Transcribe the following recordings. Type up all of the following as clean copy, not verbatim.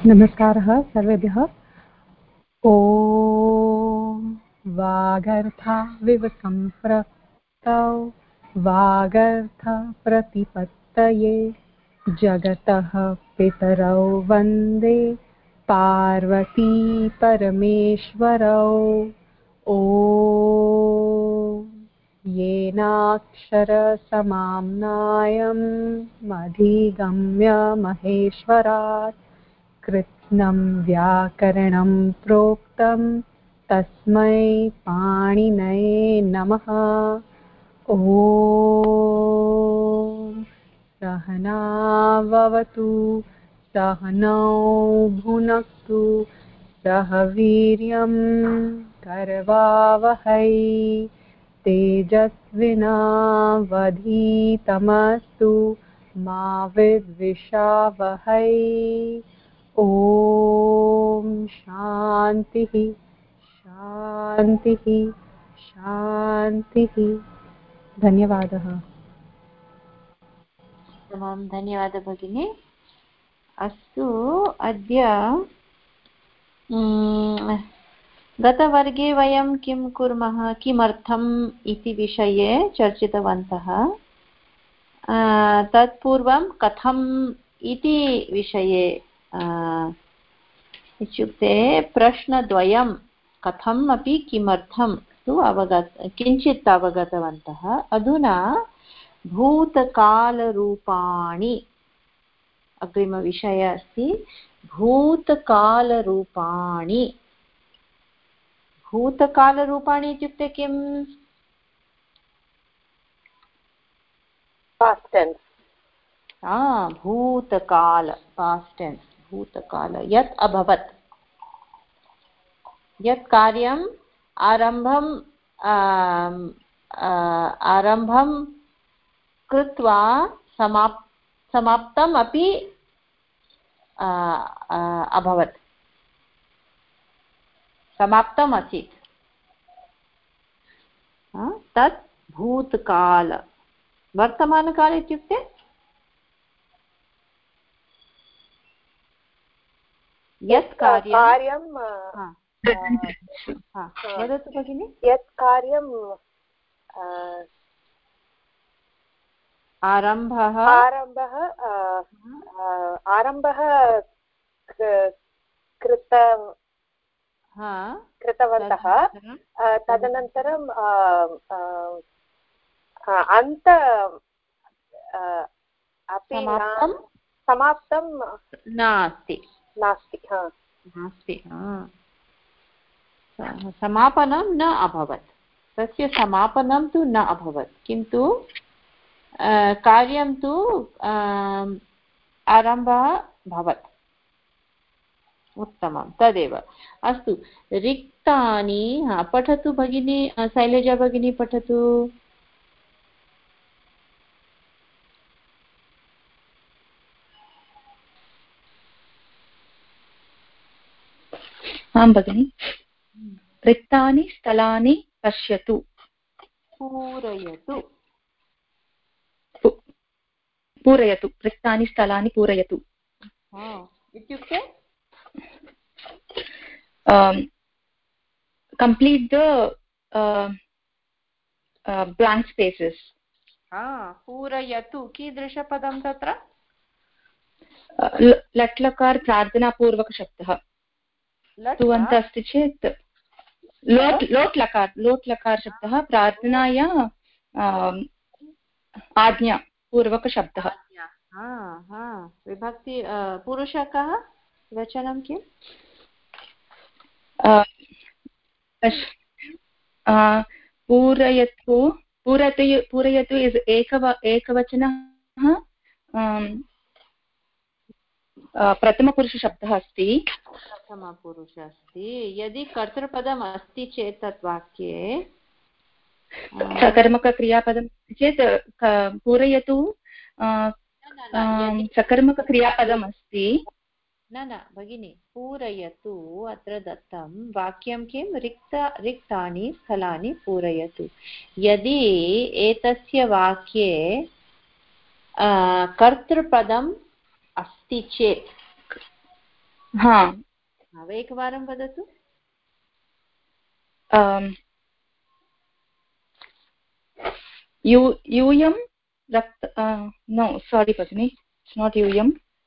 नमस्कारः सर्वेभ्यः। ॐ वागर्थाविव सम्पृक्तौ वागर्थप्रतिपत्तये जगतः पितरौ वन्दे पार्वती परमेश्वरौ। ॐ येनाक्षरसमाम्नायं मधिगम्य महेश्वरात् कृत्स्नं व्याकरणं प्रोक्तं तस्मै पाणिनये नमः। ॐ सहनाववतु सहनौ भुनक्तु सह वीर्यं करवावहै तेजस्विनावधीतमस्तु मा विद्विषावहै। ॐ शान्तिः शान्तिः शान्तिः। धन्यवादः। धन्यवादः भगिनी। अस्तु, अद्य गतवर्गे वयं किं कुर्मः, किमर्थम् इति विषये चर्चितवन्तः। तत्पूर्वं कथम् इति विषये इत्युक्ते प्रश्नद्वयं कथम् अपि किमर्थं तु किञ्चित् अवगतवन्तः। अधुना भूतकालरूपाणि अग्रिमविषयः अस्ति। भूतकालरूपाणि भूतकालरूपाणि इत्युक्ते किम्? Past tense. भूतकाल, पास्ट टेन्स्, भूतकाल। यत् अभवत्, यत् कार्यम् आरम्भं कृत्वा समाप्तम् अपि अभवत्, समाप्तम् आसीत्, तत् भूतकाल। वर्तमानकाल इत्युक्ते यत् कार्यं वदतु भगिनि। यत् कार्यं आरम्भः कृतवन्तः, तदनन्तरं अन्त अपि समाप्तं नास्ति। समापनं न अभवत्, तस्य समापनं तु न अभवत्, किन्तु कार्यं तु आरम्भः भवत्। उत्तमं, तदेव। अस्तु, रिक्तानि पठतु भगिनी, शैलजा भगिनी पठतु। आं भगिनि। रिक्तानि स्थलानि पश्यतु। पूरयतु, रिक्तानि स्थलानि पूरयतु इत्युक्ते complete the blank spaces. पूरयतु कीदृशपदं तत्र? लट्लकार प्रार्थनापूर्वकशब्दः। तुवन्त अस्ति चेत् लोट् लकार शब्दः प्रार्थनाया आज्ञापूर्वकशब्दः। विभक्ति पुरुषः कः? वचनं किम्? पूरयतु इस् एकवचनः, प्रथमपुरुषशब्दः अस्ति। प्रथमपुरुष अस्ति। यदि कर्तृपदम् अस्ति चेत् तत् वाक्ये सकर्मकक्रियापदं चेत् पूरयतु सकर्मकक्रियापदम् अस्ति। न भगिनि, पूरयतु अत्र दत्तं वाक्यं किं? रिक्तानि स्थलानि पूरयतु। यदि एतस्य वाक्ये कर्तृपदम् अस्ति चेत् हा एकवारं वदतु। यूयं रक्त नो सारी भगिनि, इट्स् नाट् यूयं।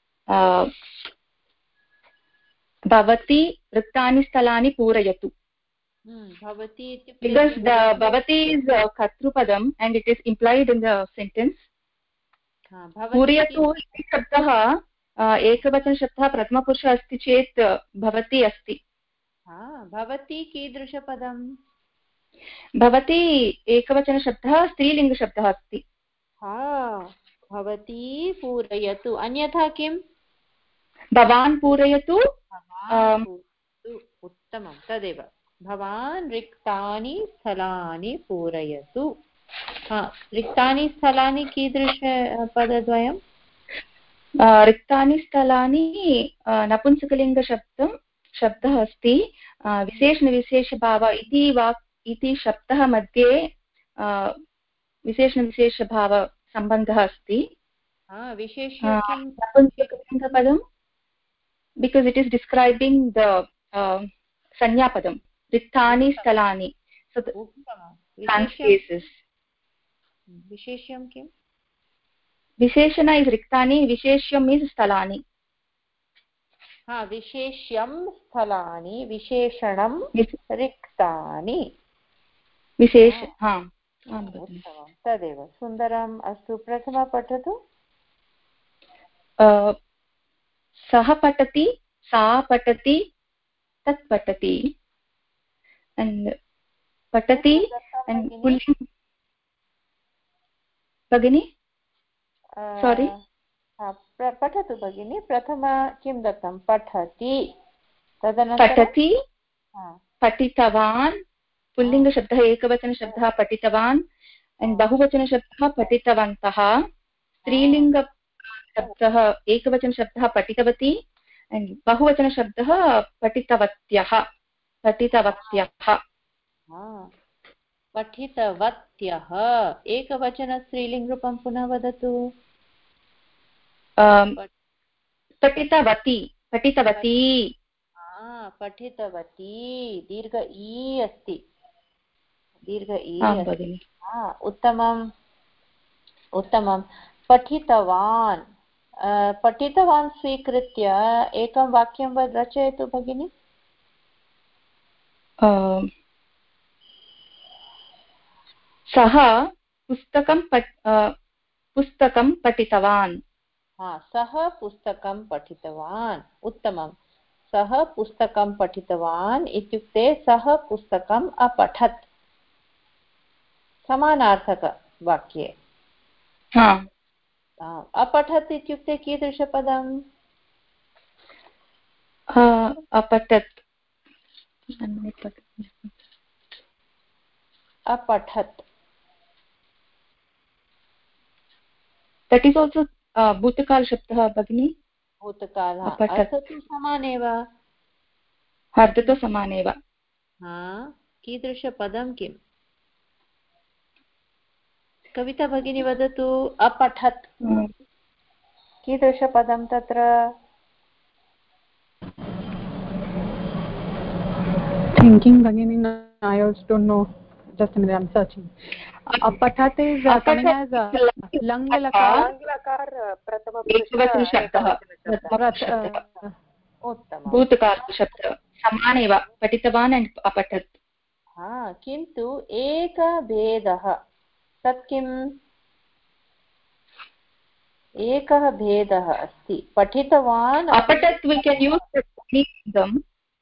भवती रिक्तानि स्थलानि पूरयतु। भवती because the bhavati is कर्तृपदम् and it is implied in the sentence. पूरयतु इति शब्दः एकवचनशब्दः प्रथमपुरुषः अस्ति चेत् भवती अस्ति। भवती कीदृशपदम्? भवती एकवचनशब्दः स्त्रीलिङ्गशब्दः अस्ति। भवती पूरयतु, अन्यथा किम्? भवान् पूरयतु। उत्तमं, तदेव। भवान् रिक्तानि स्थलानि पूरयतु। रिक्तानि स्थलानि कीदृशपदद्वयं? रिक्तानि नपुंसकलिङ्गशब्दः अस्ति। विशेषणविशेषभाव इति शब्दः मध्ये विशेषणविशेषभावसम्बन्धः अस्ति। नपुंसकलिङ्गपदं because it is describing the संज्ञापदं रिक्तानि स्थलानि, so spaces. विशेष्यं किम्? विशेषण is रिक्तानि, विशेष्यम् is स्थलानि। विशेष्यं स्थलानि, विशेषणं रिक्तानि। तदेव, सुन्दरम्। अस्तु, प्रथमं पठतु। सः पठति, सा पठति, तत् पठति। पठति भगिनि, सारी पठतु भगिनि। प्रथम किं दत्तं? पठति, तदनन्तरं पठति, पठितवान्, पुल्लिङ्गशब्दः एकवचनशब्दः पठितवान्, बहुवचनशब्दः पठितवन्तः, स्त्रीलिङ्गशब्दः एकवचनशब्दः पठितवती, बहुवचनशब्दः पठितवत्यः। पठितवत्यः एकवचनस्त्रीलिङ्गरूपं पुनः वदतु। पठितवती, पठितवती। पठितवती, दीर्घ ई अस्ति, दीर्घ ई। उत्तमम्, उत्तमं। पठितवान्, पठितवान् स्वीकृत्य एकं वाक्यं रचयतु भगिनि। सः पुस्तकं पठितवान्। सः पुस्तकं पठितवान्, उत्तमं। सः पुस्तकं पठितवान् इत्युक्ते सः पुस्तकम् अपठत्, समानार्थकवाक्ये। अपठत् इत्युक्ते कीदृशपदम्? अपठत्, अपठत्, that is also भूतकालशब्दः भगिनि। भूतकालः, अर्थः तु समानेव। अर्थः समानेव। कीदृशपदं किम्? कविता भगिनी वदतु। अपठत् कीदृशपदं तत्र? Thinking Bhagini, I also don't know. Just a minute, I'm searching. Apathat is coming as lang lakar prathama पुरुषः भूतकालशब्दः समानेव, पठितवान् and अपठत्। किन्तु एकः भेदः, तत् किम्? एकः भेदः अस्ति। पठितवान् अपठत् we can use लिङ्गं।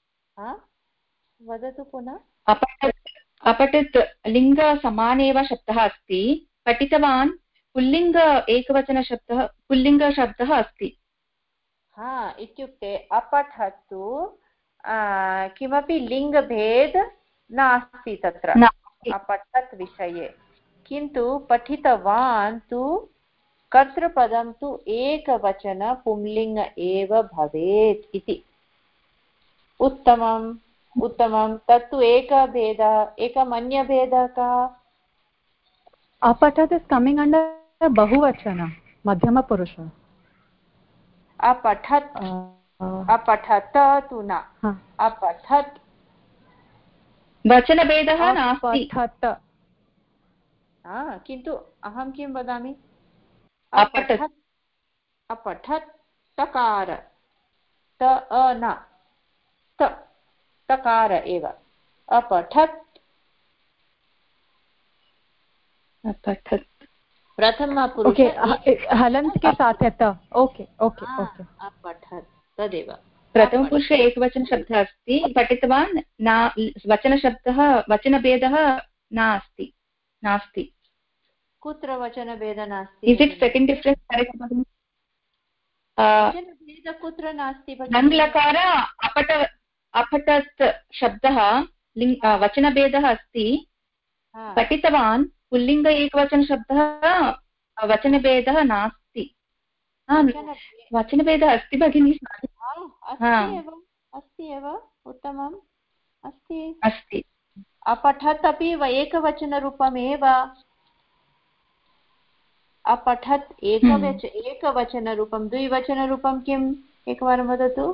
वदतु पुनः। अपठत् लिङ्ग समानेव शब्दः अस्ति, पठितवान् पुल्लिङ्ग एकवचनशब्दः, पुल्लिङ्गशब्दः अस्ति। इत्युक्ते अपठतु किमपि लिङ्गभेद नास्ति तत्र अपठत् विषये, किन्तु पठितवान् तु कर्तृपदं तु एकवचन पुंलिङ्ग एव भवेत् इति। उत्तमम्, उत्तमं। तत्तु एकः भेदः। एकम् अन्यभेदः कः? Apathat is coming under bahuvachana, madhyama purusha. अपठत् अपठत तु न अपठत् वचनभेदः नास्ति किन्तु अहं किं वदामि अपठत् अपठत् तकार त न तकार एव अपठत् प्रथम पुरुष हलन्त के साथ है त ओके ओके ओके अपठत् तदेव प्रथम पुरुष एकवचन शब्दः अस्ति पठितवान् न वचनशब्दः वचनभेदः नास्ति कुत्र वचनभेदः नास्ति is it second difference correct वचनभेदः कुत्र नास्ति लङ्लकार अपठत् शब्दः वचनभेदः अस्ति पठितवान् पुल्लिङ्ग एकवचनशब्दः वचनभेदः नास्ति वचनभेदः अस्ति भगिनि अस्ति एव उत्तमम् अस्ति अपठत् अपि एकवचनरूपमेव अपठत् एकवचनरूपं द्विवचनरूपं किम् एकवारं वदतु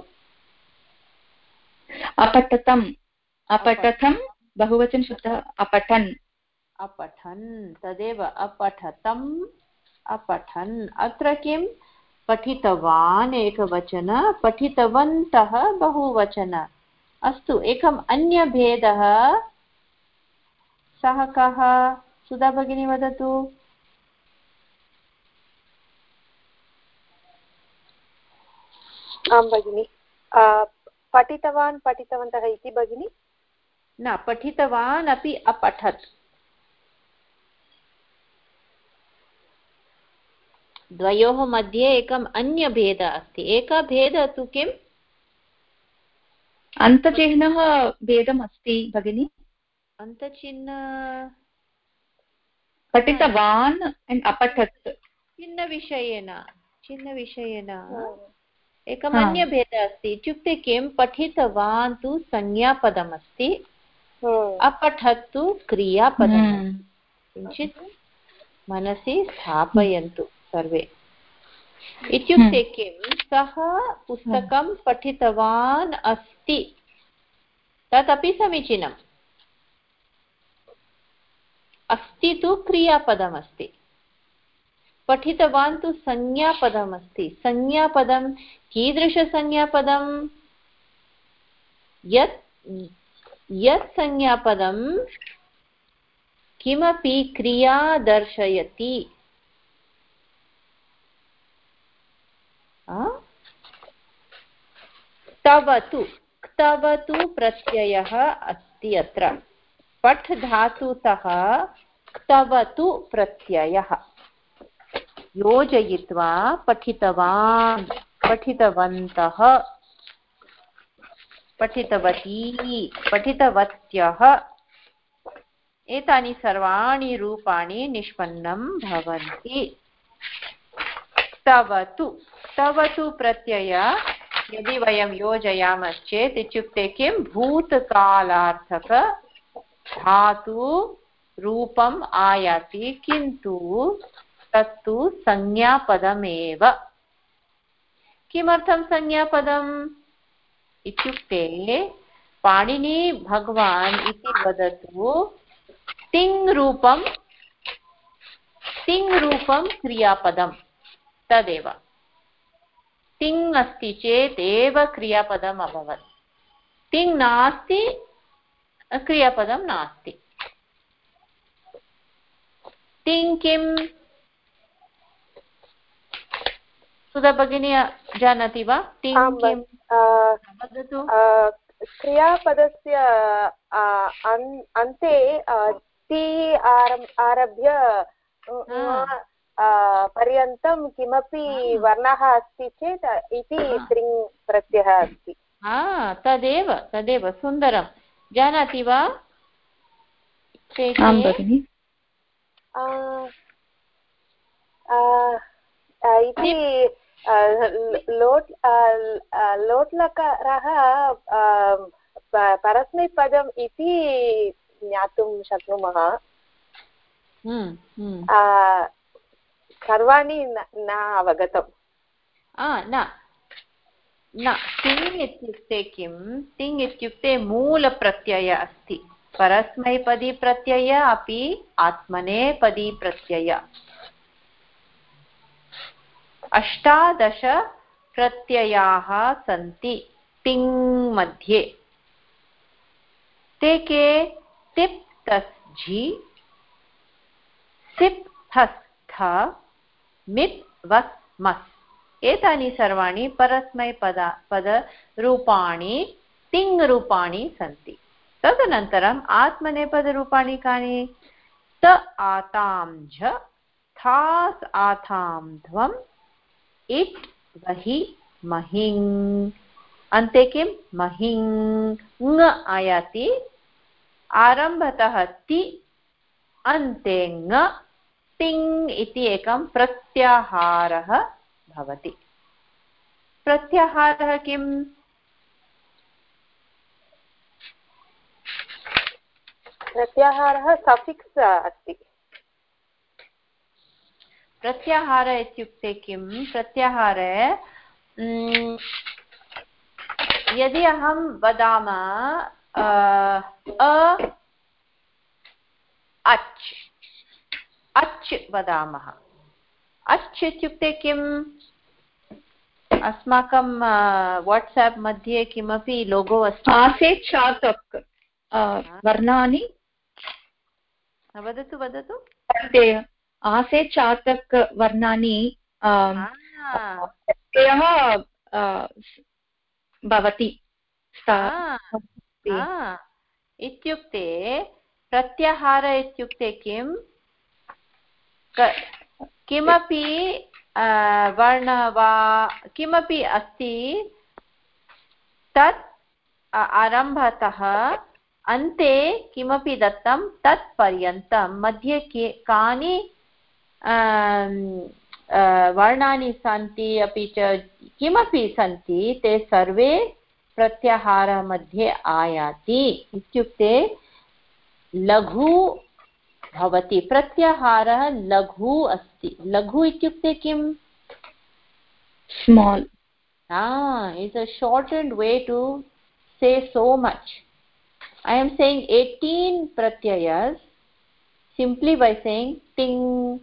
अपठतं बहुवचनशब्दः अपठन् तदेव अपठतम् अपठन् अत्र किं पठितवान् एकवचन पठितवन्तः बहुवचन अस्तु एकम् अन्यभेदः सः कः सुधा भगिनी वदतु आं भगिनि पठितवान् पठितवन्तः इति भगिनि न पठितवान् अपि अपठत् द्वयोः मध्ये एकम् अन्यभेदः अस्ति एकः भेदः तु किम् अन्तचिह्नः भेदम् अस्ति भगिनि अन्तचिह्न पठितवान् अपठत् चिह्नविषयेन एकम् अन्यभेदः अस्ति इत्युक्ते किं पठितवान् तु संज्ञापदम् अस्ति अपठत् तु क्रियापदम् किञ्चित् मनसि स्थापयन्तु सर्वे इत्युक्ते किं सः पुस्तकं पठितवान् अस्ति तदपि समीचीनम् अस्ति तु क्रियापदमस्ति पठितवान् तु संज्ञापदमस्ति संज्ञापदं कीदृशसंज्ञापदं यत् संज्ञापदं किमपि क्रिया दर्शयति क्तवतु प्रत्ययः अस्ति अत्र पठ् धातुतः क्तवतु प्रत्ययः योजयित्वा पठितवान् पठितवन्तः पठितवती पठितवत्यः एतानि सर्वाणि रूपाणि निष्पन्नं भवन्ति क्तवतु प्रत्यय यदि वयं योजयामश्चेत् इत्युक्ते किं भूतकालार्थक धातु रूपम् आयाति किन्तु तत्तु संज्ञापदमेव किमर्थं संज्ञापदम् इत्युक्ते पाणिनि भगवान् इति वदतु तिङ् रूपं क्रियापदं तदेव तिङ् अस्ति चेत् एव क्रियापदम् अभवत् तिङ् नास्ति क्रियापदं नास्ति तिङ् किम् सुधा भगिनी जानाति वा तिङ् किम् वदतु क्रियापदस्य अन्ते ति आरभ्य पर्यन्तं किमपि वर्णः अस्ति चेत् इति तिङ् प्रत्ययः अस्ति तदेव सुन्दरं जानाति वा इति लोट्लकारः परस्मैपदम् इति ज्ञातुं शक्नुमः सर्वाणि न अवगतम् न न तिङ् इत्युक्ते किं तिङ् इत्युक्ते मूलप्रत्यय अस्ति परस्मैपदी प्रत्यय अपि आत्मनेपदी प्रत्यय 18 प्रत्ययाः सन्ति तिङ् मध्ये ते के तिप् तस् झि सिप् थस् थ मिप् वस् मस् एतानि सर्वाणि परस्मैपदरूपाणि तिङ् रूपाणि सन्ति तदनन्तरम् आत्मनेपदरूपाणि कानि त आतां झ थास् आथां ध्वम् इट् वहि महिङ् अन्ते किं महिङ् ङ आयाति आरम्भतः ति अन्ते ङ तिङ् इति एकं प्रत्याहारः भवति प्रत्याहारः किम् प्रत्याहारः सफिक्स् अस्ति प्रत्याहार इत्युक्ते किं प्रत्याहारे यदि अहं वदामः अच् अच् वदामः अच् इत्युक्ते किम् अस्माकं वाट्साप् मध्ये किमपि लोगो अस्ति आसेत् चातक् वर्णानि वदतु वदतु आसेत् चातक् वर्णानि प्रत्ययः भवति इत्युक्ते प्रत्याहार इत्युक्ते किं किमपि वर्ण वा किमपि अस्ति तत् आरम्भतः अन्ते किमपि दत्तं तत् पर्यन्तं मध्ये कानि वर्णानि सन्ति अपि च किमपि सन्ति ते सर्वे प्रत्याहारमध्ये आयाति इत्युक्ते लघु भवति प्रत्याहारः लघु अस्ति लघु इत्युक्ते किम् small it's a shortened way to say so much. I am saying 18 pratyayas simply by saying ting.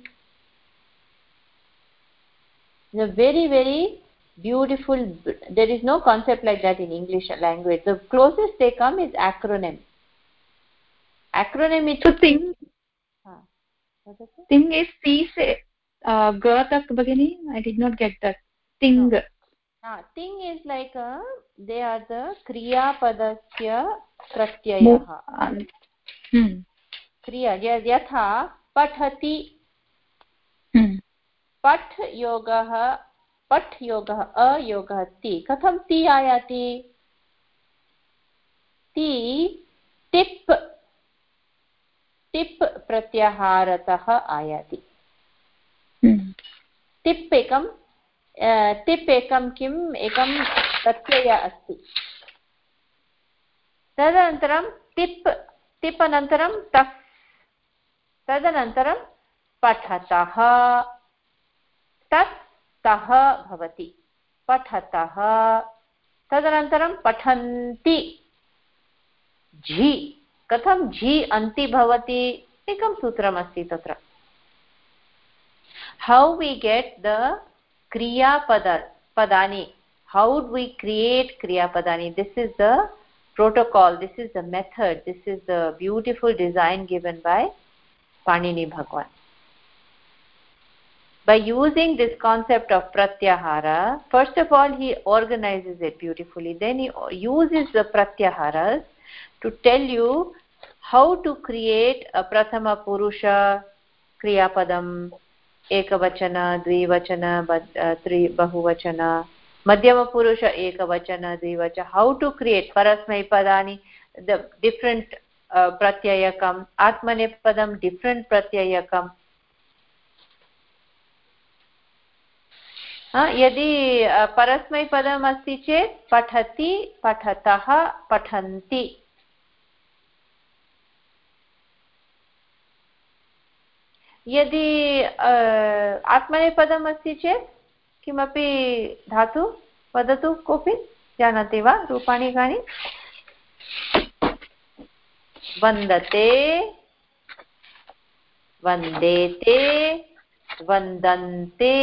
It's a very, very beautiful, there is no concept like that in English language. The closest they come is acronym. Acronym is thing. Thing is C se gatak bagini. I did not get that. Thing. No. Thing is like they are the kriya padasya pratyayah. Kriya yatha pathati. पठ योगः अयोगः ति कथं ति आयाति ति टिप् प्रत्याहारतः आयाति टिप् एकं किम् एकं प्रत्यय अस्ति तदनन्तरं टिप् अनन्तरं तस् तदनन्तरं पठतः तः भवति पठतः तदनन्तरं पठन्ति झि कथं झि अन्ति भवति एकं सूत्रमस्ति तत्र how we get the kriya padani how do we create kriya padani this is the protocol this is the method this is the beautiful design given by Panini Bhagwan. By using this concept of pratyahara, first of all he organizes it beautifully, then he uses the pratyaharas to tell you how to create a prathama purusha kriya padam, ekavachana, dvivachana, bahuvachana, madhyama purusha ekavachana, dvivachana, how to create parasmai padani, the different pratyayakam, atmanepadam different pratyayakam. यदि परस्मैपदम् अस्ति चेत् पठति पठतः पठन्ति यदि आत्मनेपदम् अस्ति चेत् किमपि धातु वदतु कोऽपि जानाति वा रूपाणि कानि वन्दते वन्देते वन्दन्ते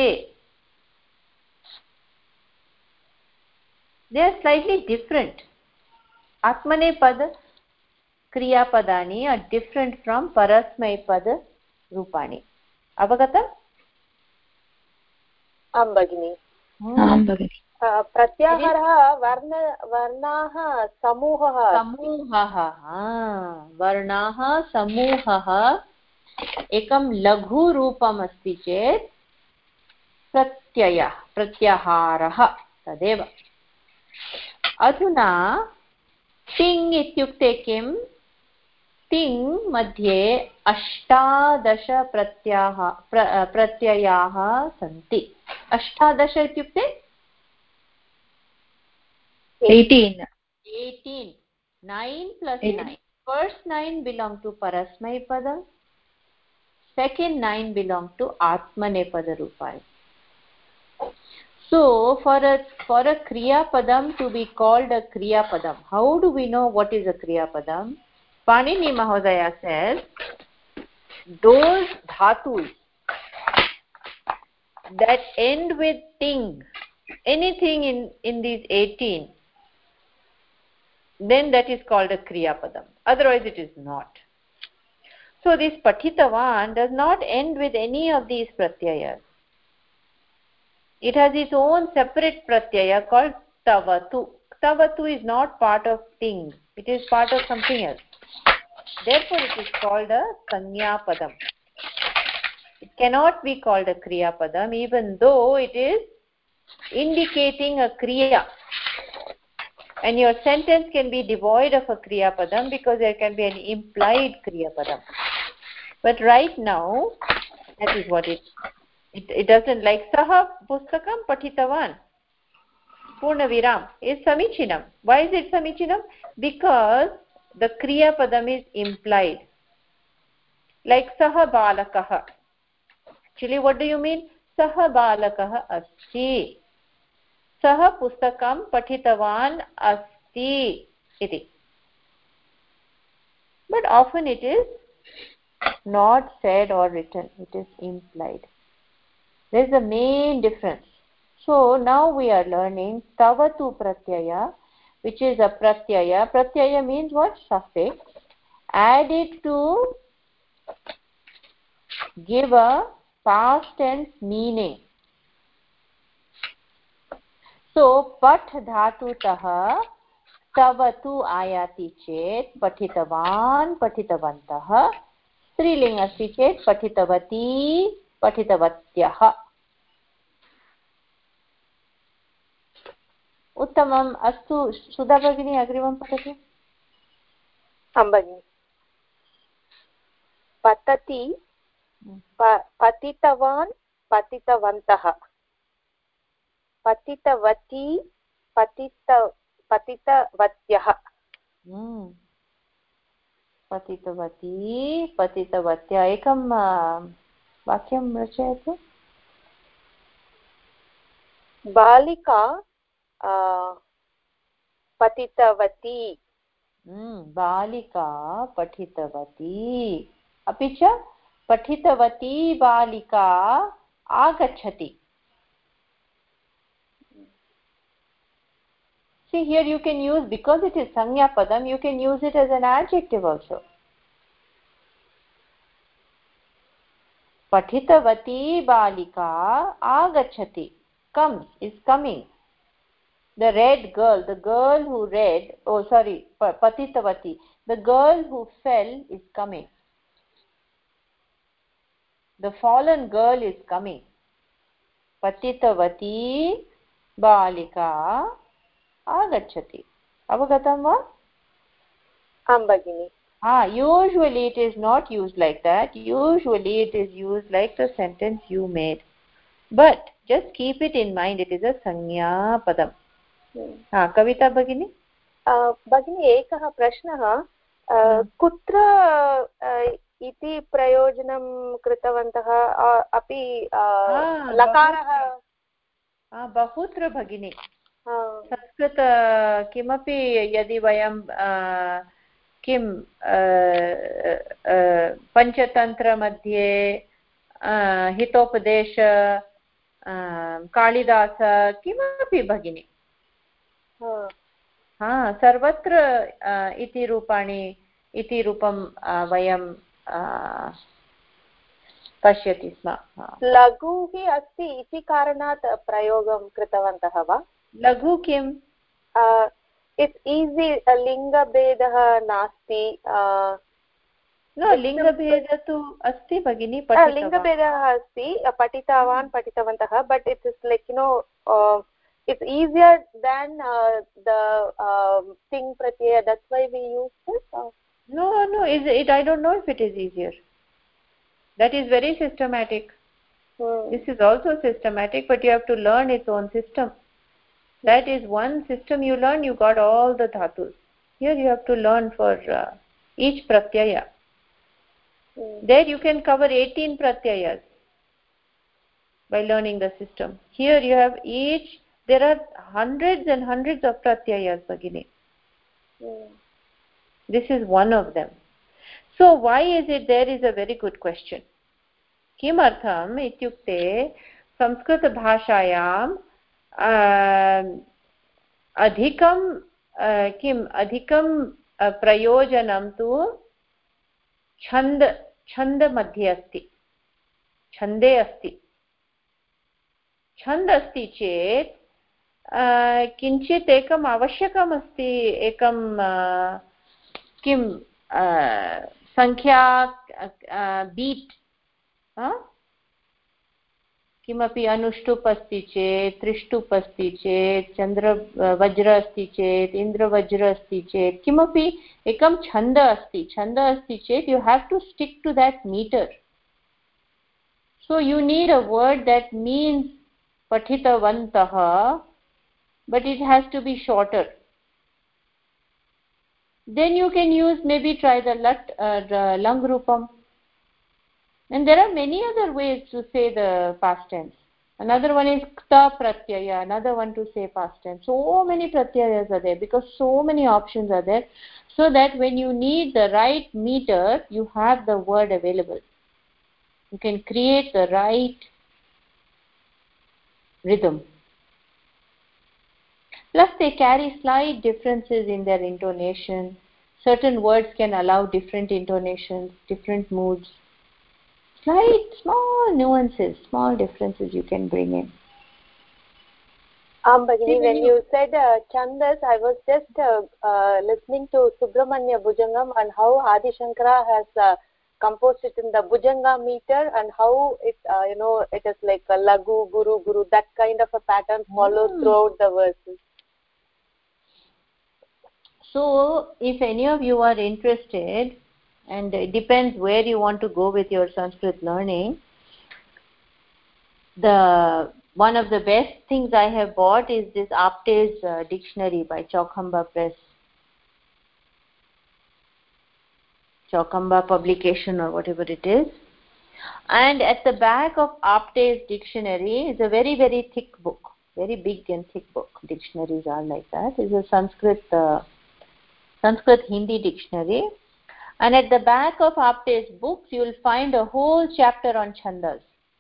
they are slightly different atmanepad kriyapadani are different from parasmaipad rupani avagatam आं भगिनि प्रत्याहारः वर्णाः समूहः वर्णाः समूहः एकं लघुरूपम् अस्ति चेत् प्रत्याहारः तदेव अधुना तिङ् इत्युक्ते किं तिङ् मध्ये 18 प्रत्ययाः सन्ति 18 इत्युक्ते 18 9 plus 9 first 9 belong to parasmaipada second 9 belong to atmanepada rupani. So for a kriya padam to be called a kriya padam, how do we know what is a kriya padam? Panini Mahodaya says those dhatus that end with ting, anything in these 18, then that is called a kriya padam, otherwise it is not. So this pathitavan does not end with any of these pratyayas. It has its own separate pratyaya called tavatu. Tavatu is not part of ting, it is part of something else. Therefore it is called a sanya padam. It cannot be called a kriya padam even though it is indicating a kriya. And your sentence can be devoid of a kriya padam because there can be an implied kriya padam. But right now, that is what it doesn't, like saha pustakam pathitavan purna viram is samichinam. Why is it samichinam? Because the kriya padam is implied. Like saha balakah. Actually, what do you mean? Saha balakah asti. Saha pustakam pathitavan asti iti. But often it is not said or written, it is implied. There is a main difference. So now we are learning tavatu pratyaya, which is a pratyaya. Pratyaya means what? Suffix. Added to give a past tense meaning. So pat dhatutah tavatu ayati chet pathitavan pathitavantah. स्त्रीलिंग अस्ति चेत् पठितवती पठितवत्यः. उत्तमम्. अस्तु सुधा भगिनी अग्रिमं पठतु. आं भगिनि. पतति पतितवान् पतितवन्तः पतितवती पतितवत्यः. पतितवती पतितवत्या. एकं वाक्यं रचयतु. बालिका पतितवती. बालिका पठितवती. अपि च पठितवती बालिका आगच्छति. See, here you can use, because it is sanya padam, you can use it as an adjective also. Pathitavati balika agachati. Comes, is coming. The red girl, the girl who read, patitavati, the girl who fell is coming. The fallen girl is coming. Patitavati balika agachati. Avagatam va? Am bagini. Usually it is not used like that. Usually it is used like the sentence you made. But just keep it in mind, it is a sanya padam. Kavita bagini? Bagini, ekah prashnah. Kutra इति प्रयोजनं कृतवन्तः अपि लकारः बहुत्र भगिनी संस्कृत किमपि यदि वयं किं पञ्चतन्त्रमध्ये हितोपदेश कालिदास किमपि भगिनि सर्वत्र इति रूपं वयं पश्यति स्म लघु हि अस्ति इति कारणात् प्रयोगं कृतवन्तः वा लघु किम् इट्स् ईज़ि लिङ्गभेदः नास्ति न लिङ्गभेदः तु अस्ति भगिनि लिङ्गभेदः अस्ति पठितवन्तः but it's is like it's easier than the thing pratyaya, that's why we use this. No, is it? I don't know if it is easier. That is very systematic. This is also systematic, but you have to learn its own system. That is one system you learn, you got all the dhatus. Here you have to learn for each pratyaya. There you can cover 18 pratyayas by learning the system. Here you have each. There are hundreds and hundreds of pratyayas, Bhagini. This is one of them. So why is it? There is a very good question. Kimartham ityukte Sanskrit bhashayam adhikam prayojanam tu chand madhye asti. Chande asti. Chand asti chet किञ्चित् एकम् आवश्यकम् अस्ति एकं किं संख्या beat किमपि अनुष्टुप् अस्ति चेत् त्रिष्टुप् अस्ति चेत् चन्द्रवज्र अस्ति चेत् इन्द्रवज्र अस्ति चेत् किमपि एकं छन्द अस्ति चेत् you have to stick to that meter. So you need a word that means pathitavantah, but it has to be shorter. Then you can use, maybe try the lang rupam. And there are many other ways to say the past tense. Another one is kta pratyaya, another one to say past tense. So many pratyayas are there because so many options are there, so that when you need the right meter, you have the word available. You can create the right rhythm. Plus they carry slight differences in their intonation. Certain words can allow different intonations, different moods. Slight, small nuances, small differences you can bring in. Bhagini, when you said Chandas, I was just listening to Subramanya Bhujangam and how Adi Shankara has composed it in the Bhujanga meter, and how it, it is like a Lagu, Guru, that kind of a pattern follows throughout the verses. So, if any of you are interested, and it depends where you want to go with your Sanskrit learning, one of the best things I have bought is this Apte's dictionary by Chaukhamba Press. Chaukhamba publication or whatever it is. And at the back of Apte's dictionary is a very, very thick book. Very big and thick book. Dictionaries are like that. It's a Sanskrit Hindi dictionary, and at the back of Apte's books you will find a whole chapter on chandas.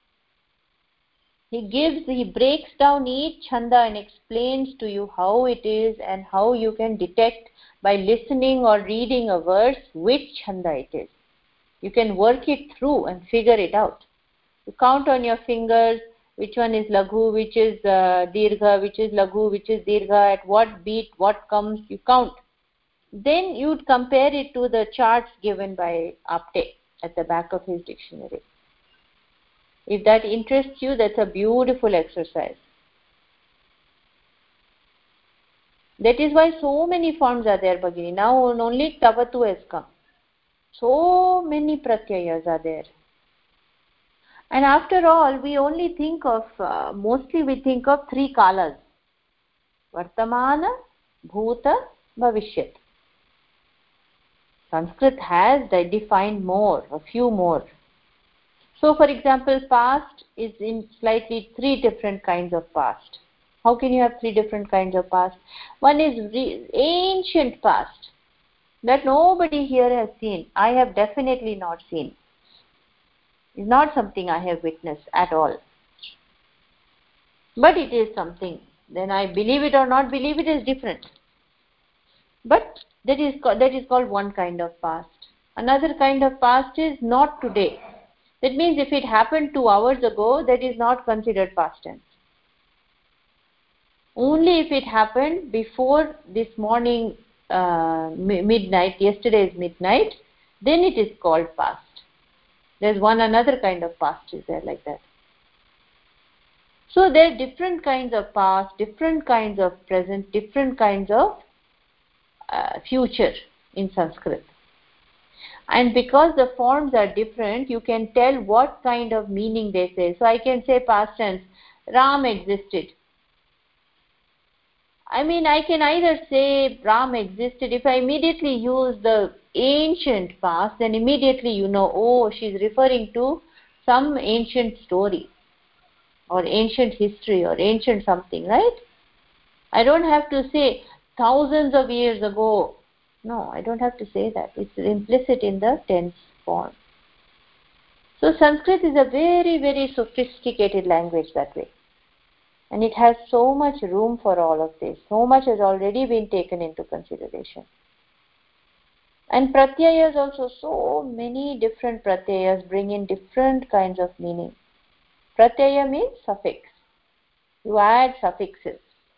He breaks down each chanda and explains to you how it is and how you can detect by listening or reading a verse which chanda it is. You can work it through and figure it out. You count on your fingers which one is laghu, which is dirgha, which is laghu, which is dirgha, at what beat, what comes, you count. Then you'd compare it to the charts given by Apte at the back of his dictionary. If that interests you, that's a beautiful exercise. That is why so many forms are there, Bhagini. Now only Tavatu has come. So many pratyayas are there. And after all, we only think of, mostly we think of three kalas. Vartamana, Bhuta, Bhavishyat. Sanskrit has defined more, a few more. So, for example, past is in slightly three different kinds of past. How can you have three different kinds of past? One is ancient past that nobody here has seen. I have definitely not seen. It's not something I have witnessed at all. But it is something. Then I believe it or not believe it is different. But that is called one kind of past. Another kind of past is not today. That means if it happened 2 hours ago, that is not considered past tense. Only if it happened before this morning midnight, yesterday's midnight, then it is called past. There's another kind of past is there like that. So there are different kinds of past, different kinds of present, different kinds of future in Sanskrit. And because the forms are different, you can tell what kind of meaning they say. So I can say past tense, Ram existed. I mean, I can either say Ram existed. If I immediately use the ancient past, then immediately you know, oh, she's referring to some ancient story or ancient history or ancient something, right? I don't have to say thousands of years ago. No, I don't have to say that. It's implicit in the tense form. So Sanskrit is a very, very sophisticated language that way. And it has so much room for all of this. So much has already been taken into consideration. And pratyayas also, so many different pratyayas bring in different kinds of meaning. Pratyaya means suffix. You add suffixes.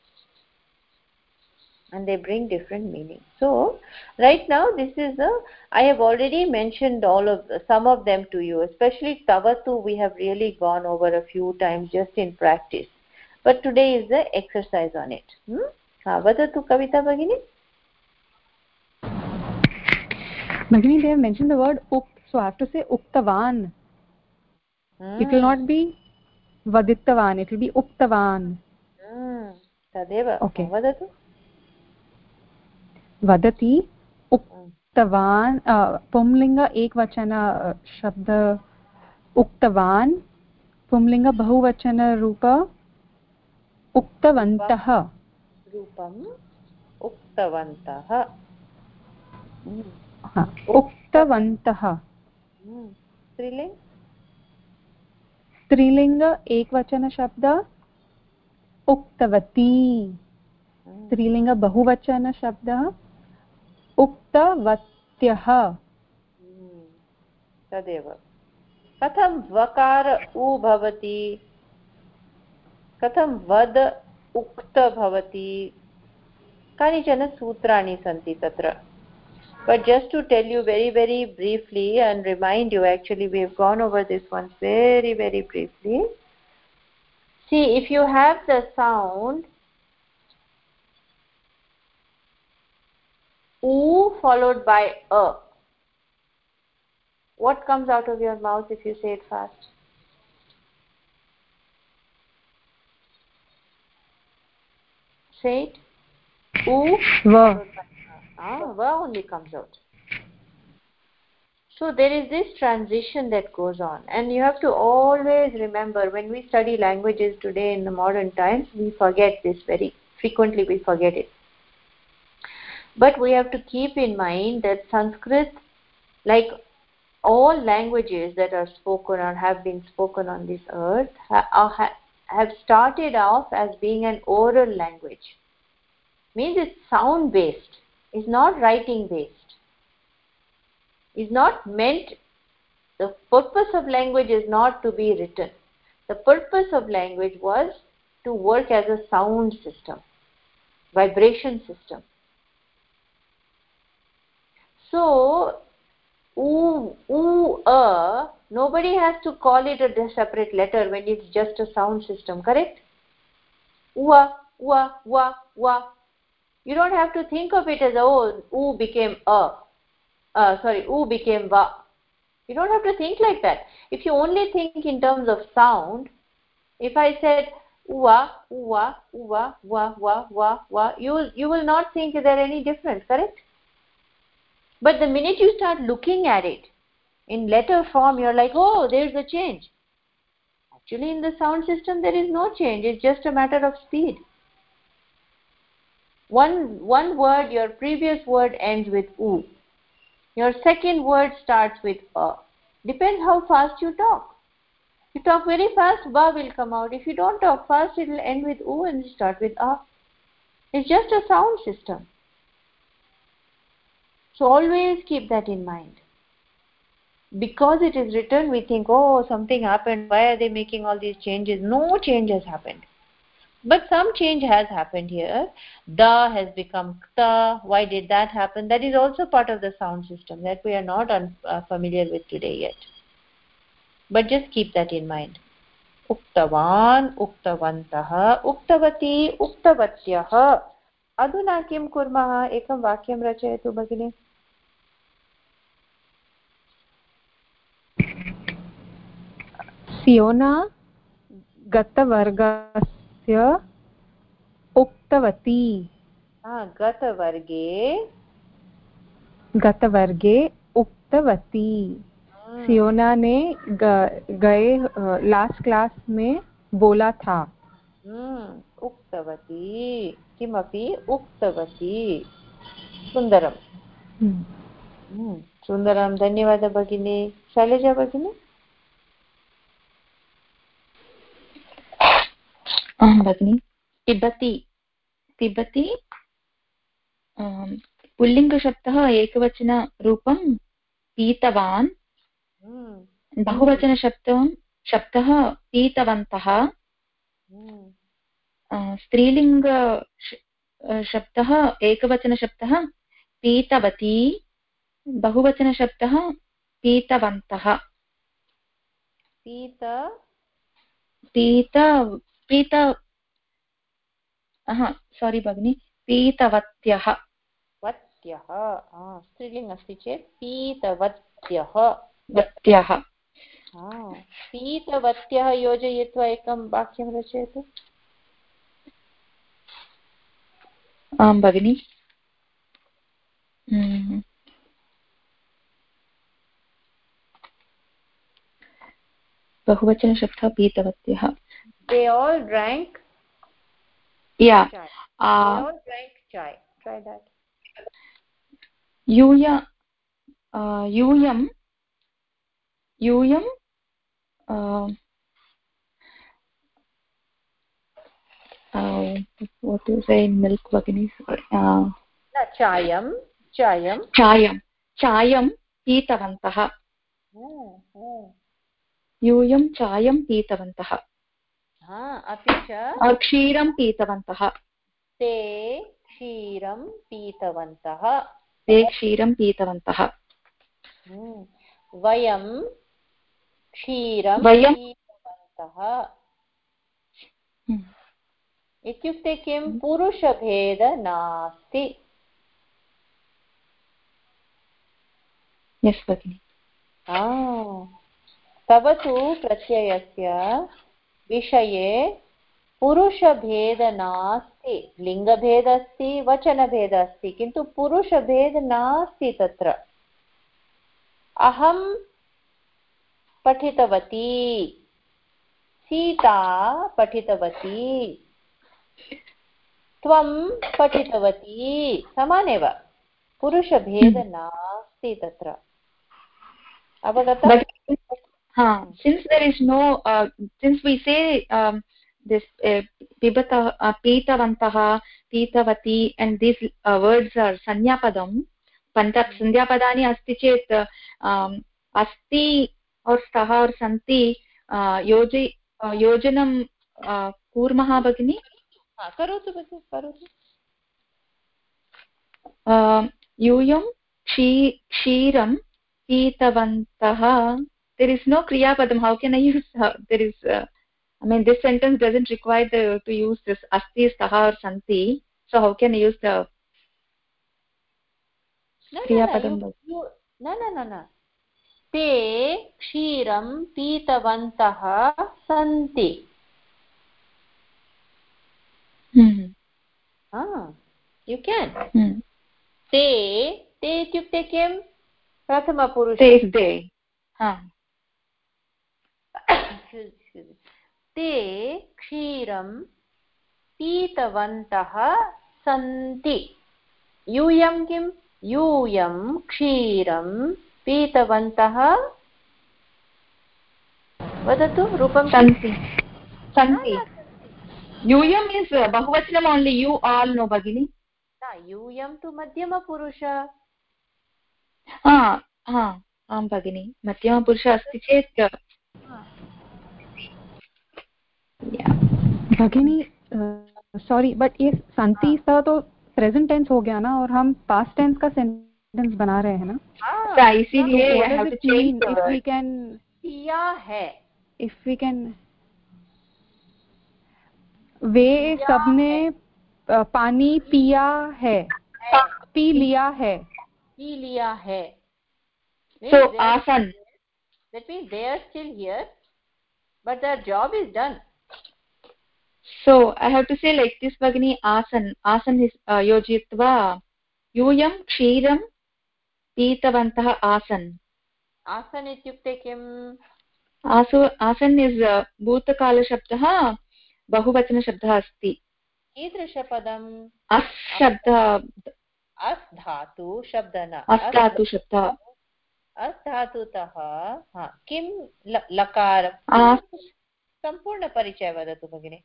And they bring different meanings. So, right now I have already mentioned some of them to you, especially Tavatu we have really gone over a few times just in practice. But today is the exercise on it. Vadatu Kavita Bhagini? Bhagini, they have mentioned the word ukt, so I have to say uktavan. It will not be vadittavan, it will be uktavan. Tadeva. Okay. Vadatu? Vadati uktavan, pumlinga ekvachana shabda uktavan, pumlinga bahuvachana rupa uktavantah. Rupam uktavantah. उक्तवन्तः. स्त्रीलिंग एकवचन शब्द उक्तवती. स्त्रीलिंग बहुवचन शब्द उक्तवत्यः. तदेव. कथं वकार उ भवति, कथं वद उक्त भवति, कानिचन सूत्राणि सन्ति तत्र. But just to tell you very, very briefly and remind you, actually we have gone over this once very, very briefly. See, if you have the sound U followed by A, what comes out of your mouth if you say it fast? Say it. U. Va. Va only comes out. So there is this transition that goes on, and you have to always remember, when we study languages today in the modern times, we forget this very frequently. We forget it. But we have to keep in mind that Sanskrit, like all languages that are spoken or have been spoken on this earth, have started off as being an oral language. Means it's sound based. It's not writing based. It's not meant, the purpose of language is not to be written. The purpose of language was to work as a sound system, vibration system. So, nobody has to call it a separate letter when it's just a sound system, correct? Ua, wa, wa, wa. You don't have to think of it as, oh, u became u became va. You don't have to think like that. If you only think in terms of sound, if I said ua, uwa, uwa, wa, wa, wa, wa, you will not think they're any different, correct? But the minute you start looking at it in letter form, you're like, oh, there's a change. Actually, in the sound system, there is no change. It's just a matter of speed. one word, your previous word ends with u. Your second word starts with a. Depends how fast you talk. You talk very fast, ba will come out. If you don't talk fast, it will end with u and start with a. It's just a sound system. So always keep that in mind. Because it is written, we think, oh, something happened. Why are they making all these changes? No change has happened. But some change has happened here. Da has become kta. Why did that happen? That is also part of the sound system that we are not familiar with today yet. But just keep that in mind. Uktavan, uktavantah, uktavati, uktavatyah. Aduna kim kurmah? Ekam vakyam rachayatu bhagini. सियोना गतवर्गस्य उक्तवती गतवर्गे उक्तवती सियोना ने गए last class में बोला था उक्तवती किमपि उक्तवती सुन्दरं सुन्दरं धन्यवादः भगिनी शैलजा भगिनी भगिनी पिबति पुल्लिङ्गशब्दः एकवचनरूपं पीतवान् बहुवचनशब्दः पीतवन्तः स्त्रीलिङ्ग शब्दः एकवचनशब्दः पीतवती बहुवचनशब्दः पीतवन्तः सारी भगिनी पीतवत्यः स्त्रीलिङ्ग अस्ति चेत् पीतवत्यः पीतवत्यः योजयित्वा एकं वाक्यं रचयतु आं भगिनि बहुवचनशब्दः पीतवत्यः They all drank chai. They all drank chai. Try that. यूयं what to say in milk भगिनी चायं पीतवन्तः यूयं चायं पीतवन्तः अपि च क्षीरं पीतवन्तः ते क्षीरं पीतवन्तः वयं क्षीरं पीतवन्तः इत्युक्ते किं पुरुषभेद नास्ति यस् भगिनि तव तु प्रत्ययस्य विषये पुरुषभेद नास्ति लिङ्गभेद अस्ति वचनभेद अस्ति किन्तु पुरुषभेद नास्ति तत्र अहं पठितवती सीता पठितवती त्वं पठितवती समानेव पुरुषभेद नास्ति तत्र अवगतम् since there is no since we say this pitavantaha pitavati and these words are sanyapadam sanyapadani asti chet asti or staha or santi yojanam kurmah bagini karotu karotu यूयं क्षीरं पीतवन्तः there is no kriya padam how can I use there is I mean this sentence doesn't require to use this asti staha or santi so how can I use the kriya padam no te kshiram pitavantah santi you can te ityukte kim prathama purusha te is they ते क्षीरं पीतवन्तः सन्ति यूयं किं यूयं क्षीरं पीतवन्तः वदतु रूपं सन्ति सन्ति यूयम् इस् बहुवचनम् ओन्ली यू आल् नो भगिनी यूयं तु मध्यमपुरुष आं भगिनी मध्यमपुरुष अस्ति चेत् भगिनी सॉरी बट ये संति सा तो प्रेजेंट टेंस हो गया ना और हम पास्ट टेंस का सेंटेंस बना रहे हैं ना इसीलिए इफ वी कैन पिया है इफ वी कैन वे सबने पानी पिया है पी लिया है so asan that means they are still here but their job is done. So I have to say like this Bhagini, asan is yojitva यूयं क्षीरं पीतवन्तः आसन् आसन् इत्युक्ते किम् आसन् इस् भूतकालशब्दः बहुवचनशब्दः अस्ति कीदृशपदम् अस् शब्दः अस् धातु शब्दः अस् धातु शब्दः अस् धातुतः किं लकार सम्पूर्णपरिचय वदतु भगिनि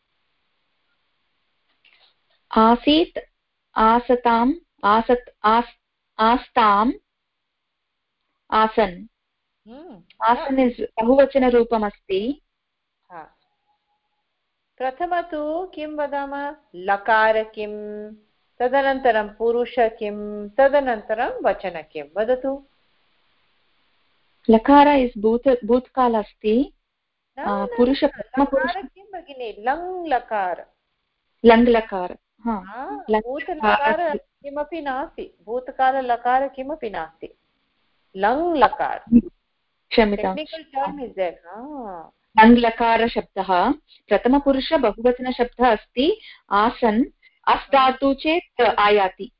आसीत् आसताम् आस्ताम् आसन् आसन् इस् बहुवचनरूपम् अस्ति प्रथम तु किं वदामः लकार किं तदनन्तरं पुरुष किं तदनन्तरं वचन किं वदतु लकार इस् भूतकाल अस्ति पुरुष लकार किं भगिनि लङ् लकार लङ् लकार भूतलकार किमपि नास्ति भूतकाल लकार किमपि नास्ति लङ् लकार क्षम्यतां लङ् लकार शब्दः प्रथमपुरुष बहुवचनशब्दः अस्ति आसन् अस् धातु चेत् आयाति